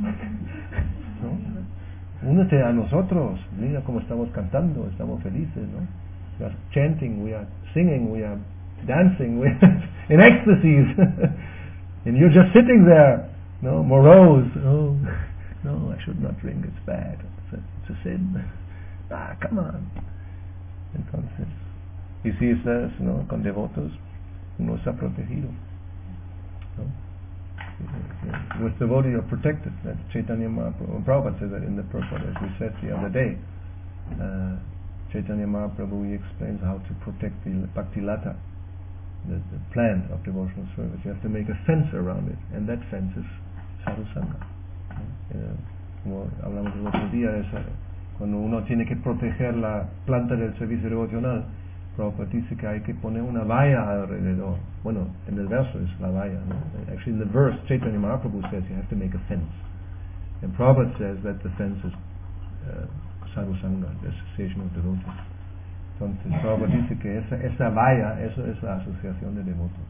¿No? Únete a nosotros, mira cómo estamos cantando, estamos felices, ¿no? We are chanting, we are singing, we are dancing, we are in ecstasies, and you're just sitting there, no, morose. Oh, no, I should not drink, it's bad, it's a, it's a sin. Ah, come on. Entonces, y si estás, ¿no?, con devotos, uno está protegido, ¿no? With devotee you're protected. That Chaitanya Mahaprabhu, Prabhupada says that in the purport, as we said the other day. Uh, Chaitanya Mahaprabhu, he explains how to protect the Bhaktilata, the, the plant of devotional service. You have to make a fence around it, and that fence is sadhu sangha. Uh, como hablamos el otro día, es, cuando uno tiene que proteger la planta del servicio devocional, Prabhupada dice que hay que poner una valla alrededor. Bueno, en el verso es la valla, ¿no? Actually in the verse, Chaitanya Mahaprabhu says you have to make a fence. And Prabhupada says that the fence is uh, sadhu sangha, the association of devotees. Entonces Prabhupada dice que esa, esa valla, eso es la asociación de devotos.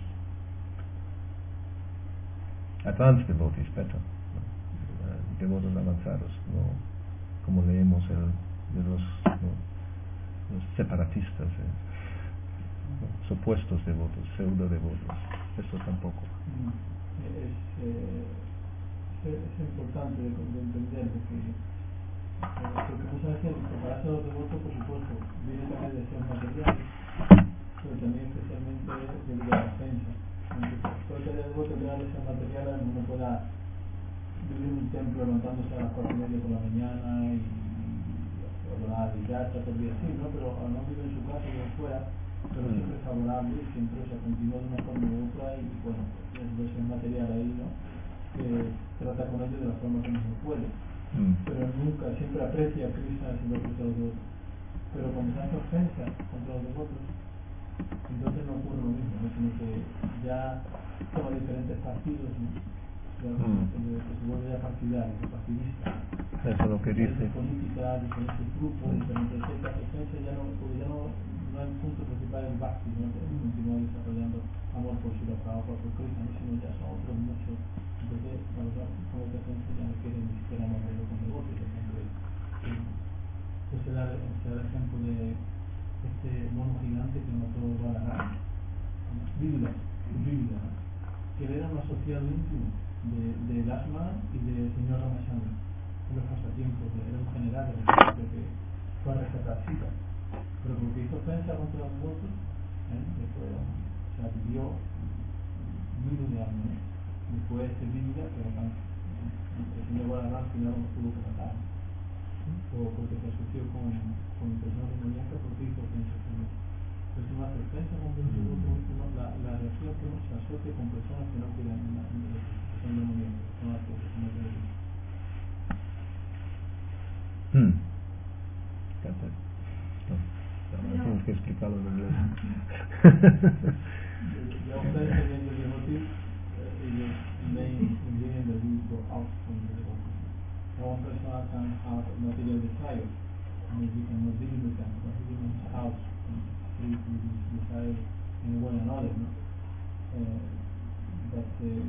Advanced devotees, better. ¿No? Uh, devotos avanzados, no como leemos el, de los, ¿no?, los separatistas, eh, ¿no?, supuestos devotos, pseudo devotos, eso tampoco. Es, eh, es, es importante de, de entender porque, eh, porque muchas veces prepararse a los devotos, por supuesto, viene también de deseos materiales, pero también especialmente debido a la defensa. Puede tener devotos que tengan deseos materiales, uno pueda vivir en un templo levantándose a las cuatro y media por la mañana y adorar y ya está todo el día así, ¿no? Pero al no vivir en su casa y de fuera, pero siempre es favorable y siempre se continúa de una forma u otra y bueno, es versión material ahí, ¿no? Que trata con ellos de la forma que mejor puede, mm. pero nunca, siempre aprecia a Krishna haciendo que los devotos. Pero cuando se hace ofensa contra los devotos, entonces no ocurre lo mismo, ¿no? Sino que ya toma diferentes partidos, ¿no? Ya, mm. que se vuelve ya partidario, partidista. Eso es lo que dice. Política, diferentes grupos, diferentes sectas, ofensas, ya no, porque ya no, no el punto principal es Bhakti, ¿no? Continúa desarrollando amor por Srila Prabhupada, por Krishna, ¿no? Sino ya son otros muchos. Entonces, la verdad, como que ofensa ya no quieren ni siquiera más verlo con devotos, por ejemplo. Pues se da, se da el ejemplo de este mono gigante que mató a la gana. Vívida, vívida, ¿no? que él era un asociado íntimo de, de Lashma y del señor Ramachandra, en los pasatiempos, era un general del ejército que fue a rescatar a Sita, pero porque hizo ofensa contra los votos, ¿eh? Después, o sea, vivió miles de años, ¿eh? Después de vida, pero el señor Balaram al final no tuvo que matar, o porque se asoció con, con personas demoníacas porque hizo ofensa con él. Entonces, una ofensa contra el voto, la, la reacción que uno se asocia con personas que no quieran en la son demoníacas, son las que no quieren. Hmm. No, no, tienes que explicarlo en inglés. The offense against the devotee is the main ingredient that will go out from the devotee. One person can have material desire, and you cannot deal with them, but he can house and free to desire in one another, no? Uh, but uh,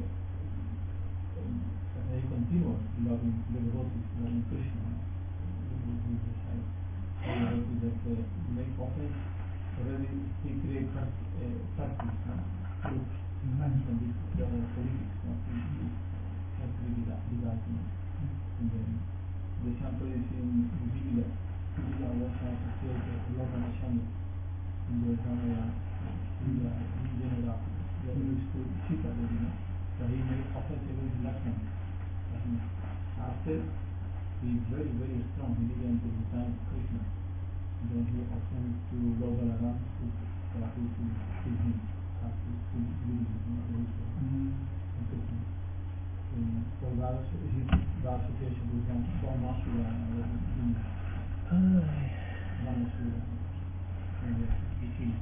as they continue loving the devotees, loving Krishna, with desire. The devotee that uh, make offense, already he creates uh, practice, no? Groups, and this the politics, no? He has to be divided, no? And then the example is in Biblia. Biblia was associated with Lord Ramachandra in the Ramaya, in the general, the understood Sita, you know, that he made offense against Lakshman. After he is very, very strong, he began to design Krishna. And then he offended to Lord Balaram to uh, to to kill him, after to leave him, not to Krishna. So that is the association with Brahmasura and Brahmasura and the king.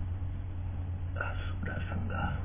Asura Sangha.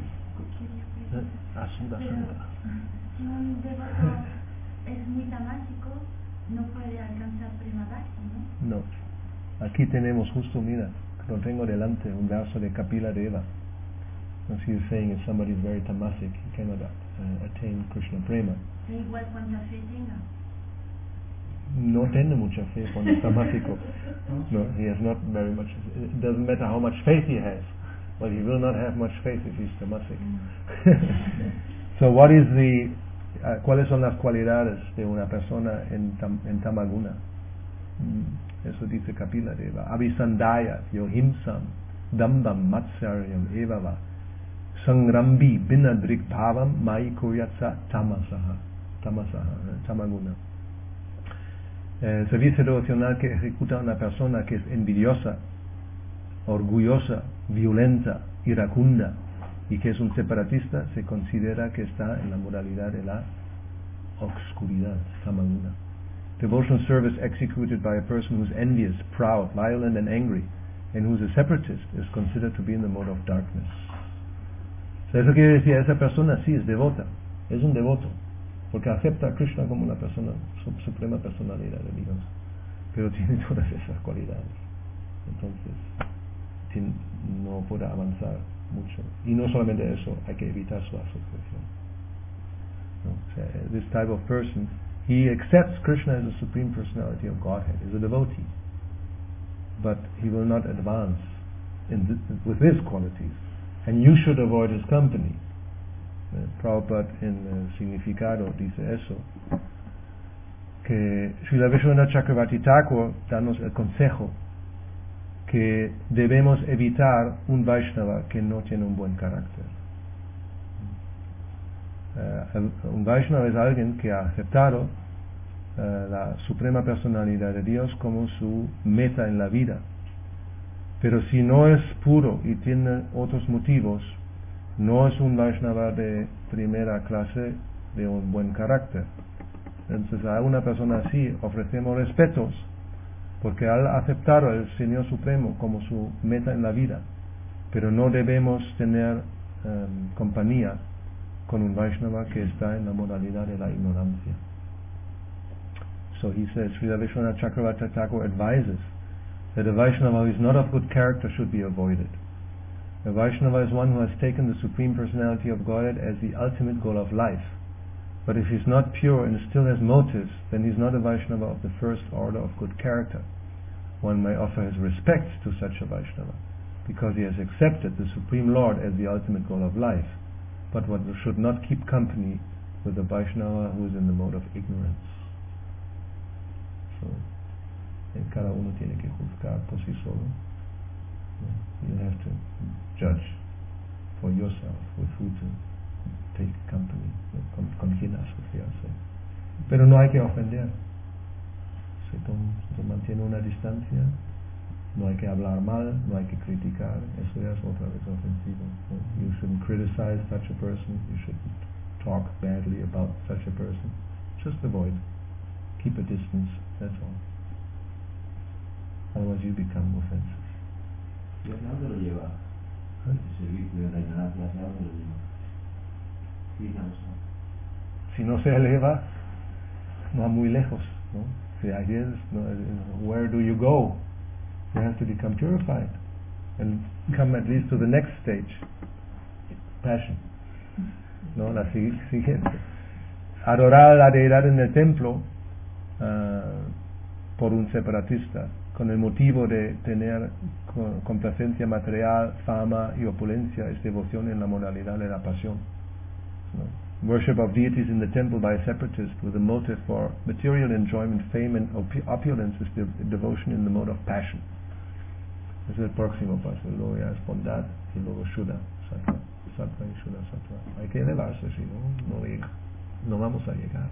Asura Sangha. Si un devoto es muy tamásico, no puede alcanzar prima bhakti, ¿no? No. Aquí tenemos justo, mira, lo tengo delante, un verso de Kapila Deva. As he is saying, if somebody is very tamasic, he cannot uh, attain Krishna Prema. Da igual cuánta fe tenga. No tiene mucha fe cuando es tamásico. No, he has not very much. It doesn't matter how much faith he has, but he will not have much faith if he's tamasic. So, what is the? Uh, ¿Cuáles son las cualidades de una persona en, tam, en tamaguna? Mm, eso dice Kapila Deva. Abhisandaya, yohimsam, dambam, matsaryam, evava. Sangrambi binadrik bhavam mai kuryatsa tamasaha, tamasaha, tamaguna. El servicio devocional que ejecuta una persona que es envidiosa, orgullosa, violenta, iracunda y que es un separatista se considera que está en la modalidad de la obscuridad, tamaguna. Devotional service executed by a person who is envious, proud, violent and angry and who is a separatist is considered to be in the mode of darkness. Eso quiere decir, esa persona sí es devota, es un devoto, porque acepta a Krishna como una persona, su suprema personalidad de Dios, pero tiene todas esas cualidades. Entonces, tiene, no puede avanzar mucho. Y no solamente eso, hay que evitar su asociación. No, o sea, this type of person, he accepts Krishna as the supreme personality of Godhead, is a devotee, but he will not advance in this, with his qualities. And you should avoid his company. Uh, Prabhupada en uh, significado dice eso, que Srila Vishwanath Chakravarti Thakur danos el consejo que debemos evitar un Vaishnava que no tiene un buen carácter. Uh, un Vaishnava es alguien que ha aceptado uh, la suprema personalidad de Dios como su meta en la vida. Pero si no es puro y tiene otros motivos, no es un Vaishnava de primera clase de un buen carácter. Entonces a una persona así ofrecemos respetos, porque al aceptar al Señor Supremo como su meta en la vida, pero no debemos tener um, compañía con un Vaishnava que está en la modalidad de la ignorancia. So he says, Srila Vishwanath Chakravarti Thakur advises that a Vaishnava who is not of good character should be avoided. A Vaishnava is one who has taken the Supreme Personality of Godhead as the ultimate goal of life. But if he's not pure and still has motives, then he's not a Vaishnava of the first order of good character. One may offer his respect to such a Vaishnava, because he has accepted the Supreme Lord as the ultimate goal of life. but one should not keep company with a Vaishnava who is in the mode of ignorance. So, and cada uno tiene que juzgar por sí solo. You have to judge for yourself with who to take company, con, con quién asociarse. Pero no hay que ofender. Se, tom, se mantiene una distancia, no hay que hablar mal, no hay que criticar, eso ya es otra vez ofensivo. You shouldn't criticize such a person, you shouldn't talk badly about such a person. Just avoid. Keep a distance, that's all. Otherwise you become offensive. ¿Y hacia dónde lo lleva? El servicio de Rayananda, ¿hacia dónde lo lleva? Sí, no, no. Si no se eleva, no va muy lejos, ¿no? The idea is, no, where do you go? You have to become purified and come at least to the next stage, passion. No, la siguiente. Adorar a la deidad en el templo uh, por un separatista, con el motivo de tener complacencia material, fama y opulencia, es devoción en la modalidad de la pasión. No? Worship of deities in the temple by a separatist with a motive for material enjoyment, fame and opulence is de devotion in the mode of passion. Ese es el próximo paso. Luego ya es bondad y luego Shuddha, Sattva, Sattva y Shuddha, Sattva. Hay que elevarse, si no, no, llega, no vamos a llegar.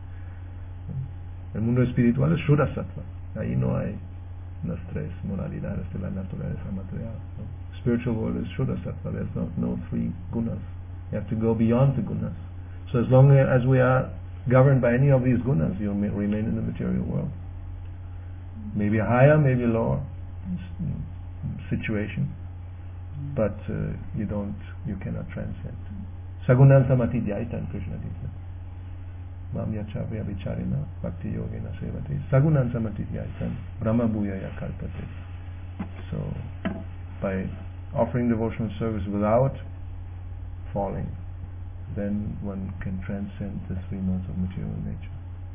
El mundo espiritual es Shuddha Sattva. Ahí no hay las tres modalidades de la naturaleza material. No? Spiritual world is Shuddha Sattva. There's no, no three gunas. You have to go beyond the gunas. So as long as we are governed by any of these gunas, you'll remain in the material world. Maybe a higher, maybe a lower situation, but uh, you don't, you cannot transcend. Sagunan samati dhyaitan, Krishna dice. Mam yachavya vicharina bhakti yogena sevate. Sagunan samati dhyaitan brahma bhuyaya kalpate. So, by offering devotional service without falling, then one can transcend the three modes of material nature.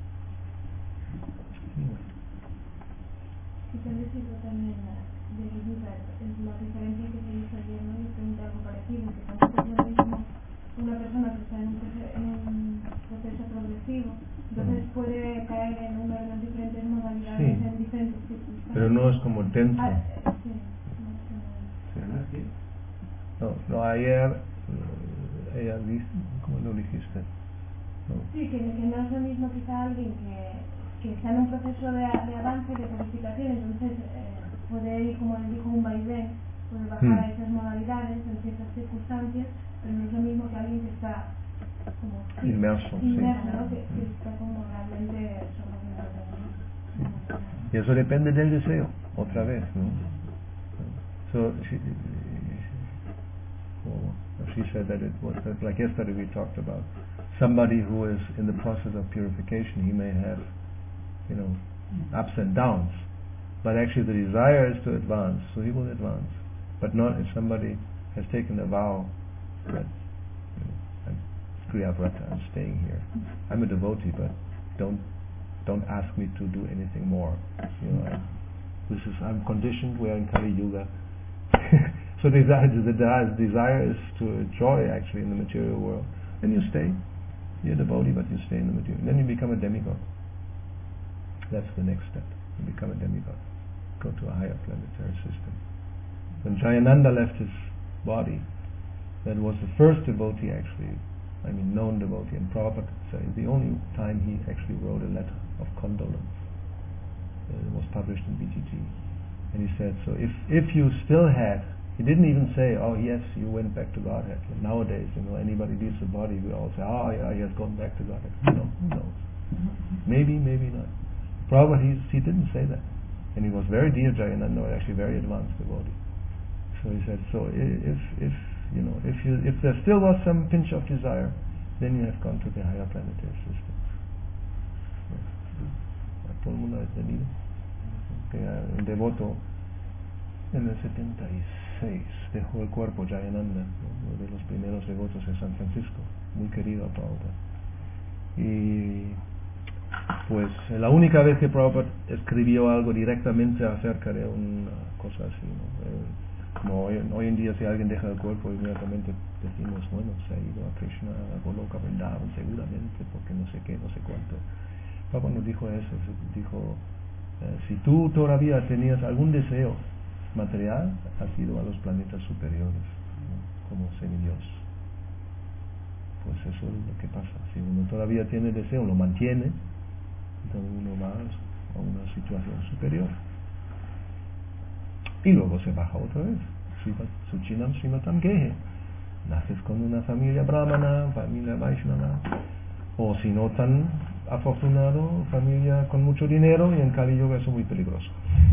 Anyway. Quizás decirlo también de Yuga, es la diferencia que se hizo ayer, ¿no? Y pregunté algo parecido, que tampoco es lo mismo una persona que está en un, proceso, en un proceso progresivo, entonces mm. puede caer en una de las diferentes modalidades, sí, en diferentes circunstancias. Pero no es como dentro. Ah, sí, no es como... No, no, ayer ella dice, ¿cómo lo dijiste? No. Sí, que, que no es lo mismo quizá alguien que, que está en un proceso de, de avance, de purificación, entonces eh, puede ir, como les dijo, un vaivén, puede bajar hmm. a esas modalidades en ciertas circunstancias, pero no es lo mismo que alguien que está como inmerso, inmerso, sí. ¿no? que, que está como realmente sobre. Y eso depende del deseo, otra vez, ¿no? So, she, well, she said that it was that, like yesterday we talked about somebody who is in the process of purification. He may have, you know, ups and downs, but actually the desire is to advance, so he will advance. But not if somebody has taken a vow that, you know, I'm Kriyavrata, I'm staying here. I'm a devotee, but don't don't ask me to do anything more. You know, I, this is I'm conditioned. We are in Kali Yuga. So desire, the desire is to enjoy actually in the material world. Then you stay. You're a devotee, but you stay in the material. Then you become a demigod. That's the next step. You become a demigod. Go to a higher planetary system. When Jayananda left his body, that was the first devotee actually, I mean known devotee, and Prabhupada says the only time he actually wrote a letter of condolence. It was published in B T T. And he said, so if, if you still had, he didn't even say, oh yes, you went back to Godhead. Like nowadays, you know, anybody leaves the body, we all say, oh yeah, he has gone back to Godhead. No, who knows? Maybe, maybe not. Prabhupada, he, he didn't say that. And he was very dear Jayananda, actually very advanced devotee. So he said, so if, if, you know, if you, if there still was some pinch of desire, then you have gone to the higher planetary systems. Todo el mundo ha tenido. Un devoto en el setenta y seis dejó el cuerpo, Jayananda, uno de los primeros devotos de San Francisco, muy querido a Prabhupada. Y pues la única vez que Prabhupada escribió algo directamente acerca de una cosa así, ¿no? Como hoy, hoy en día si alguien deja el cuerpo, inmediatamente decimos, bueno, se ha ido a Krishna, a Goloka Vrindavan seguramente, porque no sé qué, no sé cuánto. Papá nos dijo eso, dijo, eh, si tú todavía tenías algún deseo material, has ido a los planetas superiores, ¿no? Como semidios. Pues eso es lo que pasa. Si uno todavía tiene deseo, lo mantiene, entonces uno va a una situación superior. Y luego se baja otra vez. Suchinam Srimatam Gehe. Naces con una familia brahmana, familia Vaishnava, o si no tan afortunado, familia con mucho dinero, y en Kali Yuga eso es muy peligroso.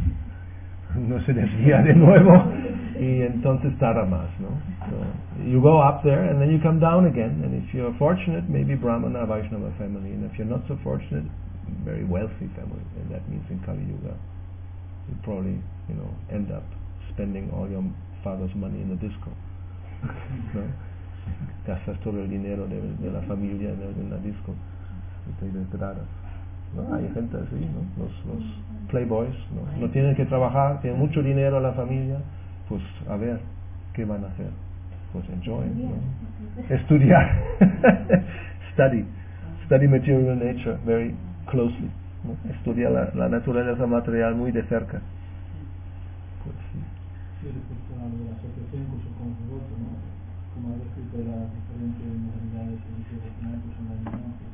No se desvía de nuevo y entonces tarda más, ¿no? So you go up there and then you come down again, and if you're fortunate, maybe Brahmana, Vaishnava family, and if you're not so fortunate, very wealthy family, and that means in Kali Yuga you probably, you know, end up spending all your father's money in the disco. ¿No? Gastas todo el dinero de, de la familia en, en la disco y te degradas. ¿No? Hay gente así, ¿no? Los, los playboys, ¿no? No tienen que trabajar, tienen mucho dinero la familia, pues a ver qué van a hacer. Pues enjoy, ¿no? Estudiar. Study. Study material nature very closely, ¿no? Estudiar la, la naturaleza material muy de cerca. Pues sí. Sí, respecto a la asociación con su conjunto, ¿no? Como ha descrito las diferentes modalidades y devocionales en la ignorancia,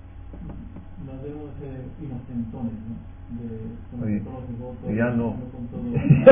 no debemos ser inocentones, ¿no? De, con Oye, todos los devotos, ya no. con todo.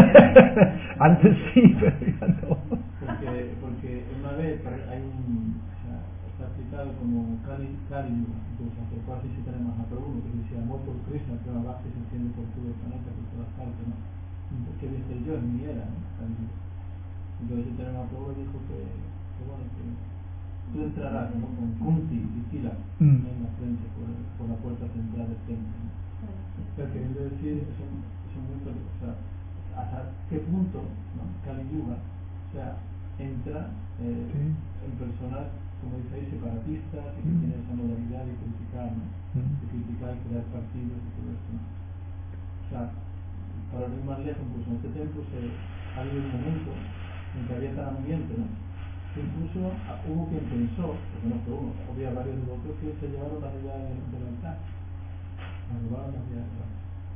Antes sí, pero ya no. Porque, porque una vez hay un, o sea, está explicado como Kali, Kali Yuga, incluso hace casi si tenemos a uno que dice amor por Krishna, que una base se entiende por todo el planeta, por todas partes, ¿no? Que dice yo en mi era, ¿no? Entonces el Terema Prabhu dijo que, que bueno, que tú entrarás, ¿no? Con Kunti y Tila, mm. en la frente por, por la puerta central del templo, ¿no? Pero queriendo decir, son, son muy, o sea, hasta qué punto, ¿no? Kali Yuga, o sea, entra eh, sí. en personas, como dice ahí, separatistas, y que mm. tienen esa modalidad de criticar, ¿no? Mm. De criticar y crear partidos y todo esto, ¿no? O sea, para no ir más lejos, pues en este templo se ha habido un momento en que había tal ambiente, ¿no? Que incluso hubo quien pensó, porque no fue uno, había varios devotos que se llevaron la vida del altar, la llevaron la vida del altar.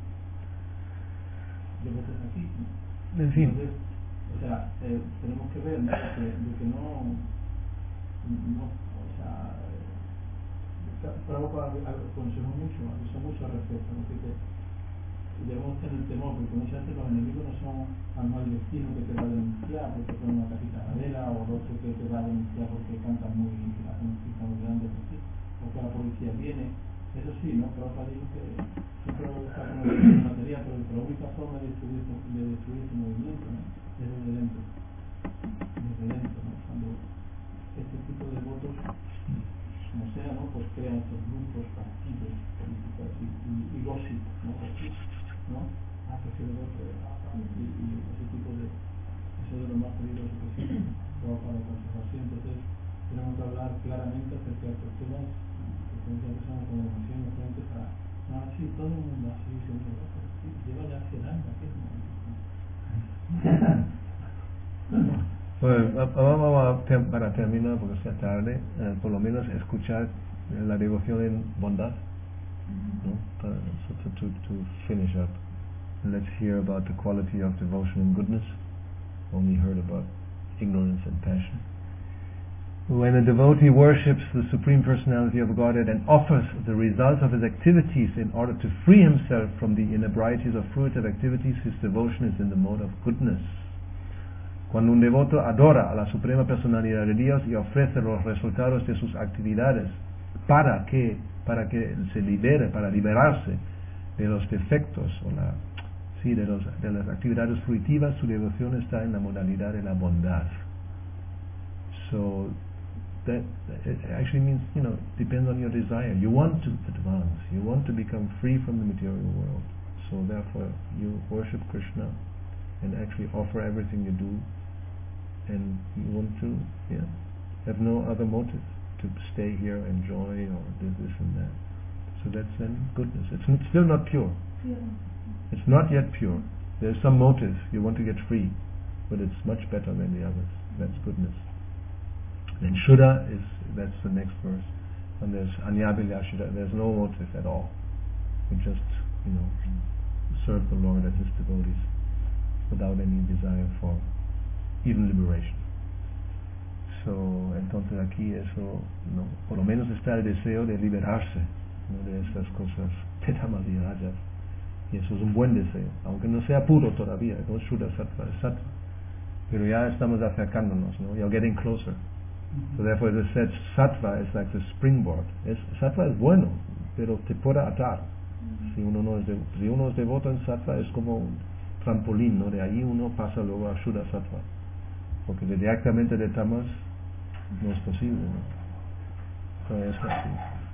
Devotos aquí, ¿no? En fin. Entonces, o sea, eh, tenemos que ver, ¿no? De que, de que no, no, o sea, Prabhupada aconsejó mucho, avisó mucho al respecto, ¿no? Que, que debemos tener temor, porque muchas veces los enemigos no son al mal vecino que te va a denunciar porque pone una cajita de madera, o el otro que te va a denunciar porque canta muy, hace un pista muy grande, o que la policía viene. Eso sí, ¿no? Pero para dijo que siempre lo está con el material, pero la única forma de destruir, de destruir ese movimiento, ¿no? Es desde dentro. Desde dentro, ¿no? Cuando este tipo de votos, como sea, ¿no? Pues crean estos grupos, partidos, políticos y, y, y gossip, ¿no? ¿no? Ah, que se lo otro, y, y ese tipo de, eso es lo más peligroso que existe, ¿no? Para la conservación. Entonces, tenemos que hablar claramente acerca de estos temas, que muchas personas con demasiado inocentes a, ah, sí, todo el mundo así, se sí, lleva ya cien años, aquí, ¿no? Bueno, vamos a, para terminar, porque sea tarde, eh, por lo menos escuchar la devoción en bondad, ¿no? Para, so to, to, to finish up, let's hear about the quality of devotion and goodness. Only heard about ignorance and passion. When a devotee worships the Supreme Personality of Godhead and offers the results of his activities in order to free himself from the inebrieties of fruitive activities, his devotion is in the mode of goodness. Cuando un devoto adora a la Suprema Personalidad de Dios y ofrece los resultados de sus actividades para que, para que se libere, para liberarse de los defectos o la, sí, de, los, de las actividades fruitivas, su devoción está en la modalidad de la bondad. So that it actually means, you know, depends on your desire. You want to advance, you want to become free from the material world. So therefore you worship Krishna and actually offer everything you do, and you want to, yeah, have no other motive to stay here, enjoy, or do this and that. So that's then goodness. It's n- still not pure. Pure. It's not yet pure. There's some motive. You want to get free. but it's much better than the others. That's goodness. Then Shuddha is, that's the next verse. And there's Anyabhilasha, there's no motive at all. We just, you know, serve the Lord and His devotees without any desire for even liberation. So, entonces aquí eso, no, por lo menos está el deseo de liberarse, ¿no?, de esas cosas tetamadhyayas. Y eso es un buen deseo, aunque no sea puro todavía, no es Shuddha Sattva, es Sattva. Pero ya estamos acercándonos, ¿no? You're getting closer. So therefore it is said Sattva is like the springboard. Es, Sattva es bueno, pero te puede atar. Si uno no es de, si uno es devoto en Sattva es como un trampolín, ¿no? De ahí uno pasa luego a Shuddha Sattva. Porque directamente de Tamas no es posible, ¿no? So es así.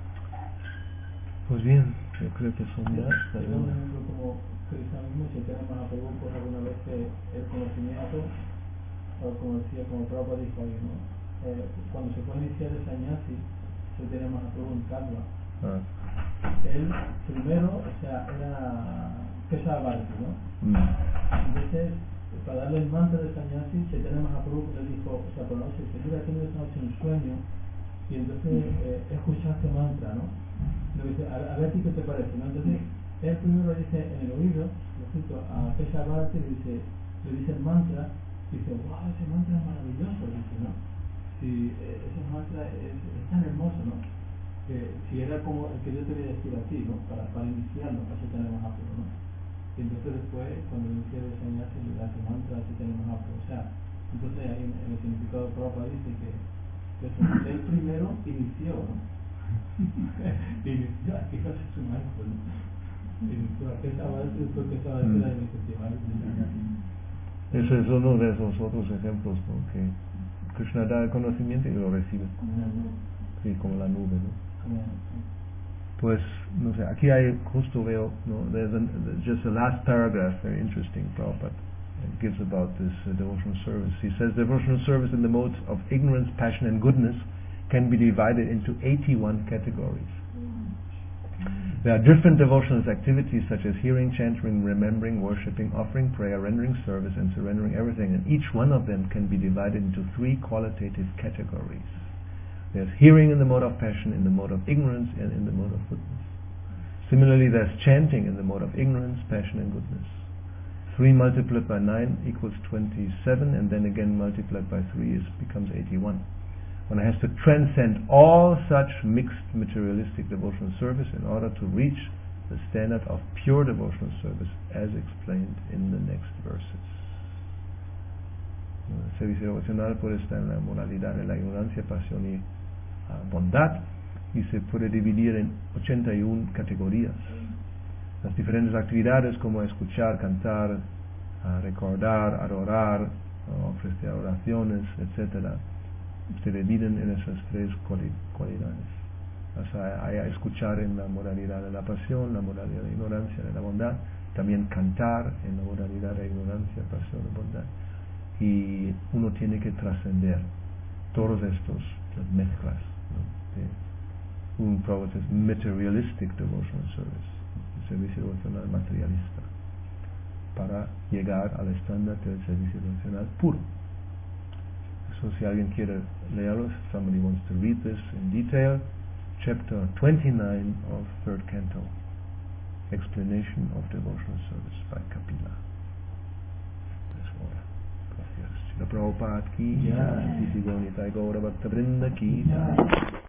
Pues bien, yo creo que son ya. Por ejemplo, como cristianismo, si tenemos a preguntas alguna vez que el conocimiento, o como decía, como Prabhupada dijo ahí, ¿no? Eh, cuando se puede iniciar el sannyasi, se tenemos a preguntarlo. Ah. Él primero, o sea, era Keshavarti, ¿no? Mm. Entonces, para darle el mantra de sannyasi, se tenemos a Prabhupada, le dijo, o sea, por la noche, que mira, que esta noche un sueño, y entonces eh, escuchaste mantra, ¿no? Lo dice, a, a ver qué te parece, ¿no? Entonces, él primero le dice en el oído, lo cito, a Keshavarti, le dice, le dice el mantra, y dice, wow, ese mantra es maravilloso, dice, ¿no? Si eh, ese mantra es, es tan hermoso, ¿no? Que si era como el que yo te voy a decir a ti, ¿no? Para, para iniciarlo, así tenemos apuro, ¿no? Y entonces después, cuando inicia el sannyasi, le da ese mantra, así tenemos apuro. O sea, entonces ahí en, en el significado de Prabhupada dice que, que eso, él primero inició, ¿no? inició a que hace su maestro, ¿no? Inició a que estaba eso, después que estaba de la iniciativa. Ese es uno de esos otros ejemplos, ¿no? Que Krishna da el conocimiento y lo recibe. Sí, como la nube, ¿no? Pues, no sé, aquí hay, justo veo, no, there's an, just the last paragraph, very interesting, Prabhupada. It gives about this uh, devotional service. He says, devotional service in the modes of ignorance, passion and goodness can be divided into eighty-one categories. There are different devotional activities such as hearing, chanting, remembering, worshipping, offering prayer, rendering service and surrendering everything, and each one of them can be divided into three qualitative categories. There's hearing in the mode of passion, in the mode of ignorance, and in the mode of goodness. Similarly, there's chanting in the mode of ignorance, passion and goodness. three multiplied by nine equals twenty-seven, and then again multiplied by three is, becomes eighty-one. One has to transcend all such mixed materialistic devotional service in order to reach the standard of pure devotional service as explained in the next verses. El servicio devocional puede estar en la moralidad de la ignorancia, pasión y uh, bondad, y se puede dividir en ochenta y una categorías. Las diferentes actividades como escuchar, cantar, uh, recordar, adorar, uh, ofrecer oraciones, etcétera, se dividen en esas tres cualidades. O sea, hay a escuchar en la moralidad de la pasión, la moralidad de la ignorancia, de la bondad, también cantar en la moralidad de ignorancia, pasión y bondad. Y uno tiene que trascender todos estos mezclas, ¿no? De un proceso materialistic devotional service, el servicio devocional materialista, para llegar al estándar del servicio devocional puro. So si alguien quiere leerlo, if somebody wants to read this in detail, chapter twenty-nine of third canto, explanation of devotional service by Kapila. That's all. Gracias. Shila Prabhupada ki jai, Sisi Gaura Bhakta Vrinda ki jai.